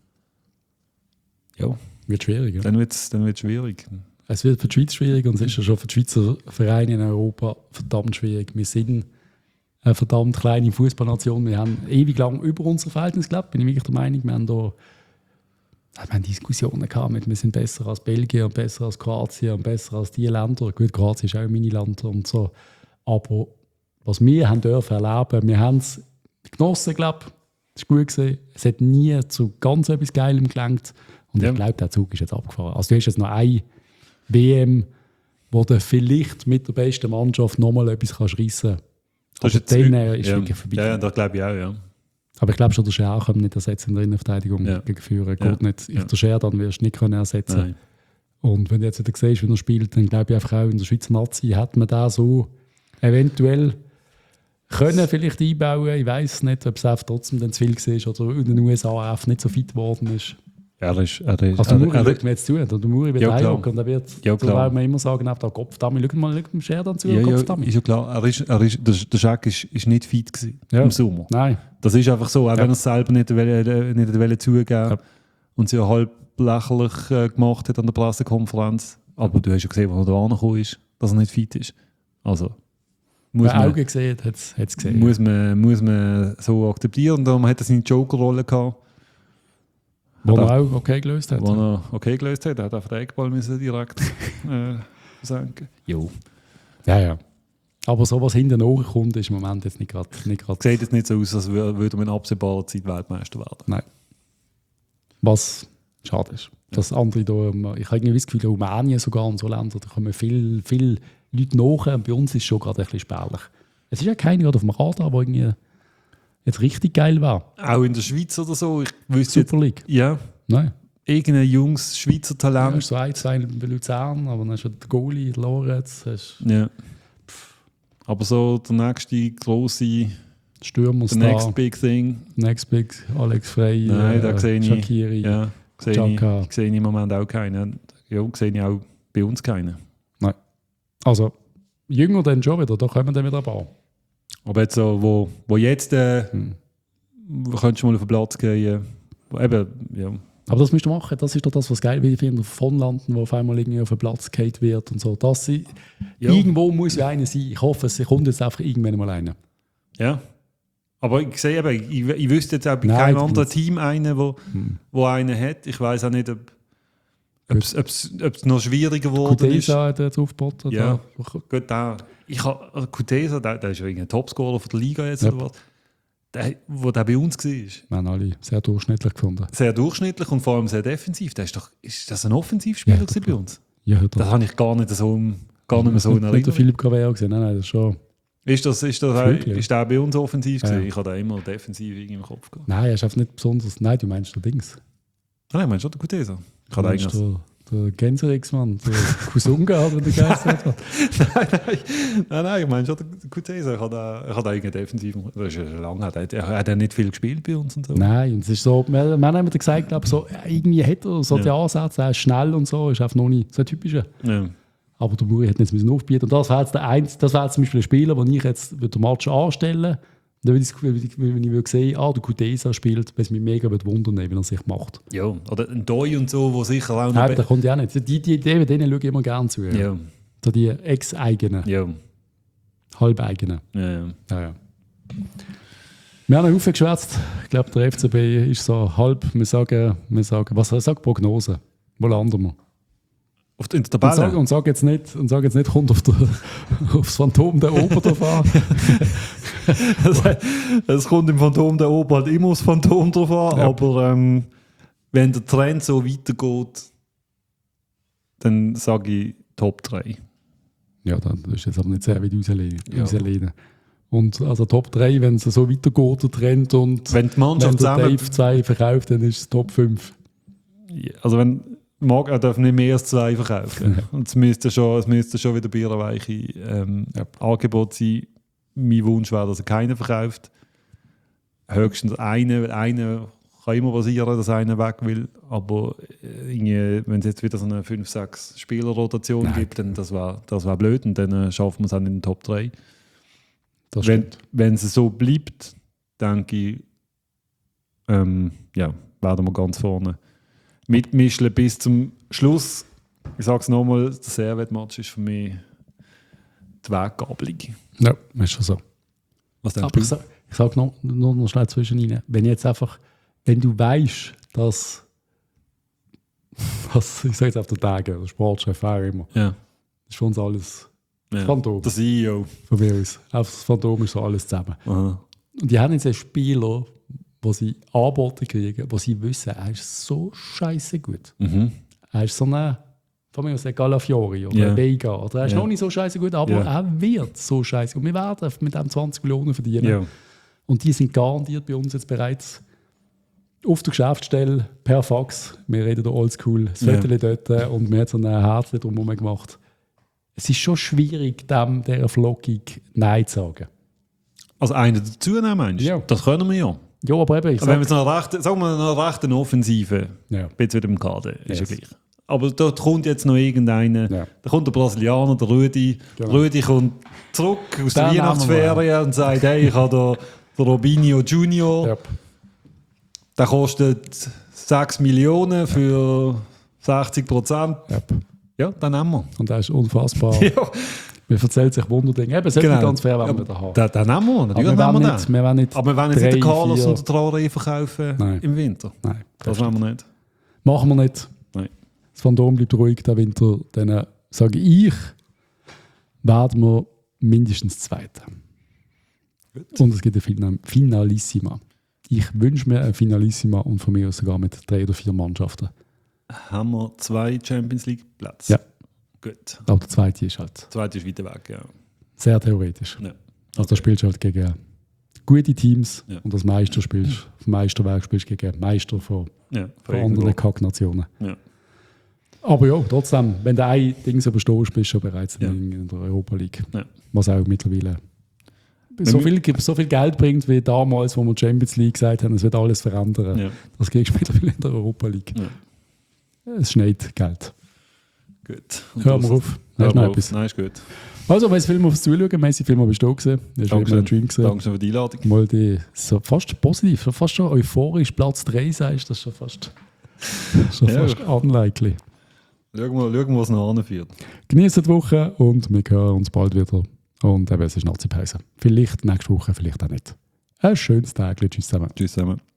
ja. Wird schwierig. Ja? Dann wird es dann wird's schwierig. Es wird für die Schweiz schwierig und es ist ja schon für die Schweizer Vereine in Europa verdammt schwierig. Wir sind eine verdammt kleine Fußballnation. Wir haben ewig lang über unser Verhältnis gelebt, bin ich wirklich der Meinung. Wir haben da wir haben Diskussionen gehabt mit, wir sind besser als Belgien und besser als Kroatien und besser als diese Länder. Gut, Kroatien ist auch ein Mini-Land und so. Aber was wir haben dürfen erleben, wir haben es genossen, glaube ich. Es war gut gewesen. Es hat nie zu ganz etwas Geilem gelangt. Und ja. ich glaube, der Zug ist jetzt abgefahren. Also du hast jetzt noch eine W M, wo du vielleicht mit der besten Mannschaft nochmal etwas kannst reissen kannst. Das ist dann äh, ist ja. wirklich vorbei. Ja, ja, das glaube ich auch, ja. Aber ich glaube schon, der Scher kann nicht ersetzen in der Innenverteidigung ja. gegen Führer. Geht ja. nicht. Ich, ja. Der Scher dann wirst du nicht können ersetzen. Nein. Und wenn du jetzt wieder siehst, wie er spielt, dann glaube ich einfach auch in der Schweizer Nazi hat man da so eventuell können vielleicht einbauen. Ich weiß nicht, ob es einfach trotzdem dann zu viel war oder in den U S A einfach nicht so fit geworden ist. Ja, er ist, er ist, also der Muri schaut mir jetzt zu. Der Muri wird ja, einhocken und er wird, ja, so weil man immer sagen, auf der Kopfdami, schau mal, schau mal Scher dann zu, ja, Kopfdami. Ja, ist ja klar, er ist, er ist, der, der Jack ist, ist nicht fit gewesen ja. im Sommer. Nein. Das ist einfach so, auch ja. wenn er es selber nicht, nicht, nicht wollte zugeben ja. und sie halb lächerlich äh, gemacht hat an der Pressekonferenz. Aber du hast ja gesehen, wo er da angekommen ist, dass er nicht fit ist. Also, muss Wer man, Augen gesehen hat, hat es gesehen. Muss man, muss man so akzeptieren. Und darum hat er seine Joker-Rolle gehabt. Wo er auch okay gelöst hat. Wo er okay gelöst hat. Er hat einfach den Eckball müssen direkt äh, versenken. Jo. Ja, ja. Aber so was hinten nachkommt, ist im Moment jetzt nicht gerade... Sieht jetzt nicht so aus, als würde man in absehbarer Zeit Weltmeister werden. Nein. Was schade ist. Dass andere da, ich habe irgendwie das Gefühl, Rumänien sogar und so Länder, da kommen viele viel Leute nach und bei uns ist es schon gerade ein bisschen spärlich. Es ist ja keiner auf dem Radar, der irgendwie jetzt richtig geil war. Auch in der Schweiz oder so? Ich wüsste Super League? Jetzt, ja. Nein. Irgendein junges Schweizer Talent. Ja, so ein, zwei bei Luzern, aber dann hast du den Goalie, Lorenz. Hast ja. Aber so der nächste grosse Stürmer, the next big thing. Next big, Alex Frey, Nein, da sehe ich, Shaqiri. Ja, sehe ich, ich sehe im Moment auch keinen. Ja, sehe ich auch bei uns keinen. Nein. Also, jünger dann schon wieder, da kommen dann wieder ein paar. Aber jetzt so, wo, wo jetzt, äh, hm. könntest du mal auf den Platz gehen, wo eben, ja. Aber das musst du machen, das ist doch das, was geil ist, wie von Landen, wo auf einmal irgendwie auf den Platz gehalten wird und so. Das, ja. Irgendwo muss ja einer sein. Ich hoffe, es kommt jetzt einfach irgendwann mal einer. Ja. Aber ich sehe eben, ich, ich wüsste jetzt auch bei Nein, keinem anderen Team einen, wo, hm. wo einen hat. Ich weiß auch nicht, ob es noch schwieriger geworden Kutesa ist. Kutesa hat jetzt aufgeboten. Ja, gut, da. Ich habe, also Kutesa, der, der ist ja ein Topscorer von der Liga jetzt, ja. oder was? Der, wo der bei uns war. Wir haben alle sehr durchschnittlich gefunden. Sehr durchschnittlich und vor allem sehr defensiv. Der ist, doch, ist das ein Offensivspieler ja, bei uns? Ja, das habe ich gar nicht, so, gar nicht mehr so in Erinnerung. Nicht der Philipp Cavea gesehen, nein, nein, das ist schon... Ist, das, ist, das auch, ist der bei uns offensiv ja. gewesen? Ich habe da immer defensiv im Kopf gehabt. Nein, er ist einfach nicht besonders... Nein, du meinst der Dings. Nein, ich meine schon der Kutesa. Ich habe eigentlich... Der Gänserix-Mann, der Kusunga hat, wenn der Geist hat. nein, nein, nein, nein, ich meine schon der Kutesa. Ich habe eigentlich defensiv, das ist ja schon lange, hat er hat ja nicht viel gespielt bei uns und so. Nein, und es ist so, wir, wir haben immer gesagt, aber so, irgendwie hat er so ja. die Ansätze, er ist schnell und so, ist einfach noch nicht so typisch. Ja. Aber der Muri hat jetzt müssen aufbieten. Und das wäre jetzt der Einz, das wäre zum Beispiel ein Spieler, den ich jetzt den Match anstellen würde. Wenn ich, wenn ich würde sehen, ah, der Kutesa spielt, weil es mich mega wundern, wie er sich macht. Ja, oder ein Doi und so, wo sicher auch noch... Nein, der kommt ja auch nicht. Die, die, die, denen schaue ich immer gerne zu. Ja. Ja. So die Ex-Eigenen. Ja. Halbeigenen. Ja, ja. ja, ja. Wir haben noch aufgeschwätzt. Ich glaube, der F C B ist so halb, wir sagen, wir sagen was sagt Prognose? Wo landen wir? Auf der Tabelle? Und sag, und sag jetzt nicht, und sag jetzt nicht, kommt auf der, aufs Phantom der Ober drauf an. Es kommt im Phantom der Ober halt immer aufs Phantom drauf an, ja. aber ähm, wenn der Trend so weitergeht, dann sage ich Top drei. Ja, das ist jetzt aber nicht sehr weit rauslehnen. Ja. Und also Top drei, wenn es so weitergeht, der Trend, und wenn die Mannschaft wenn der Dave zwei verkauft, dann ist es Top fünf. Ja, also wenn Mag, er darf nicht mehr als zwei verkaufen. Ja. Und es müsste schon, es müsste schon wieder bierweiche ähm, ja. Angebot sein. Mein Wunsch wäre, dass er keinen verkauft. Höchstens einen, weil einer kann immer passieren, dass einer weg will. Aber äh, wenn es jetzt wieder so eine fünf sechs Spieler-Rotation gibt, dann das wäre das wär blöd. Und dann äh, schaffen wir es auch in den Top drei. Das wenn, wenn es so bleibt, denke ich, ähm, ja, werden wir ganz vorne mitmischen bis zum Schluss. Ich sage es nochmal, der Servet-Match ist für mich die Weggabelung. Ja, ist schon so. Was denkst Aber du? ich sage sag noch, noch, noch schnell zwischen rein. Wenn jetzt einfach, wenn du weißt, dass, was, ich sage jetzt auf den Tagen, der Sportchef auch immer, ja. das ist für uns alles ja. Phantom. Der C E O. Von mir aus. Auf das Phantom ist so alles zusammen. Aha. Und die haben jetzt einen Spieler, wo sie Angebote kriegen, wo sie wissen, er ist so scheiße gut. Mhm. Er ist so ein von mir aus der Galafiori oder yeah. Vega. Oder er ist yeah. noch nicht so scheiße gut, aber yeah. er wird so scheiße. Und wir werden mit dem zwanzig Millionen verdienen. Yeah. Und die sind garantiert bei uns jetzt bereits auf der Geschäftsstelle per Fax. Wir reden da oldschool, das yeah. Viertel dort und wir haben so ein Herzchen drumherum gemacht. Es ist schon schwierig, dem dieser Flockung Nein zu sagen. Also einen dazu nehmen, meinst du? Ja. Das können wir ja. Ja, aber eben, ich sag, wenn wir jetzt noch recht, sagen wir noch recht eine Offensive, ja. Jetzt wieder im Kader, ist yes. ja gleich. Aber dort kommt jetzt noch irgendeiner, ja. Da kommt der Brasilianer, der Rüdi. Genau. Rüdi kommt zurück aus der Weihnachtsferien und sagt, hey, ich habe da den Robinho Junior. Yep. Der kostet sechs Millionen für sechzig Prozent. Yep. Ja, dann nehmen wir. Und das ist unfassbar. Ja. Man erzählt sich Wunderdinge. Eben, es genau. ganz fair, wenn wir da haben. Den, den nehmen wir, natürlich aber nehmen wir nicht, den. Wir nicht aber wir wollen nicht drei, den Carlos vier. Und den Traoré verkaufen Nein. Im Winter. Nein. Das wollen wir nicht. Machen wir nicht. Nein. Das Phantom bleibt ruhig, der Winter. Dann sage ich, werden wir mindestens Zweiter. Gut. Und es gibt ein Finalissima. Ich wünsche mir ein Finalissima und von mir aus sogar mit drei oder vier Mannschaften. Haben wir zwei Champions League Plätze? Ja. Gut. Aber der zweite ist halt. Der zweite ist weiter weg, ja. Sehr theoretisch. Ja. Okay. Also da spielst du halt gegen gute Teams ja. und als Meister spielst, auf Meisterwerk spielst du gegen Meister von, ja, von anderen Kacknationen. Ja. Aber ja, trotzdem, wenn du ein Ding überstehst, bist du schon bereits ja. in der Europa League. Ja. Was auch mittlerweile so viel, so viel Geld bringt wie damals, wo wir Champions League gesagt haben, es wird alles verändern. Ja. Das kriegst du mittlerweile in der Europa League. Ja. Es schneit Geld. Gut. Hören wir auf. Hör mal auf. Nein, ist gut. Also, wenn es Film aufs Zuschauen, Messi Film bist du da gewesen. Das war immer ein Dream gewesen. Danke für die Einladung. Mal die, so fast positiv, fast schon euphorisch Platz drei sagst, das ist schon fast, schon ja. fast unlikely. Schauen wir, schauen wir, was noch anführt. Genießt die Woche und wir hören uns bald wieder. Und eben, es ist Nazi-Pause. Vielleicht nächste Woche, vielleicht auch nicht. Ein schönes Tag. Tschüss zusammen. Tschüss zusammen.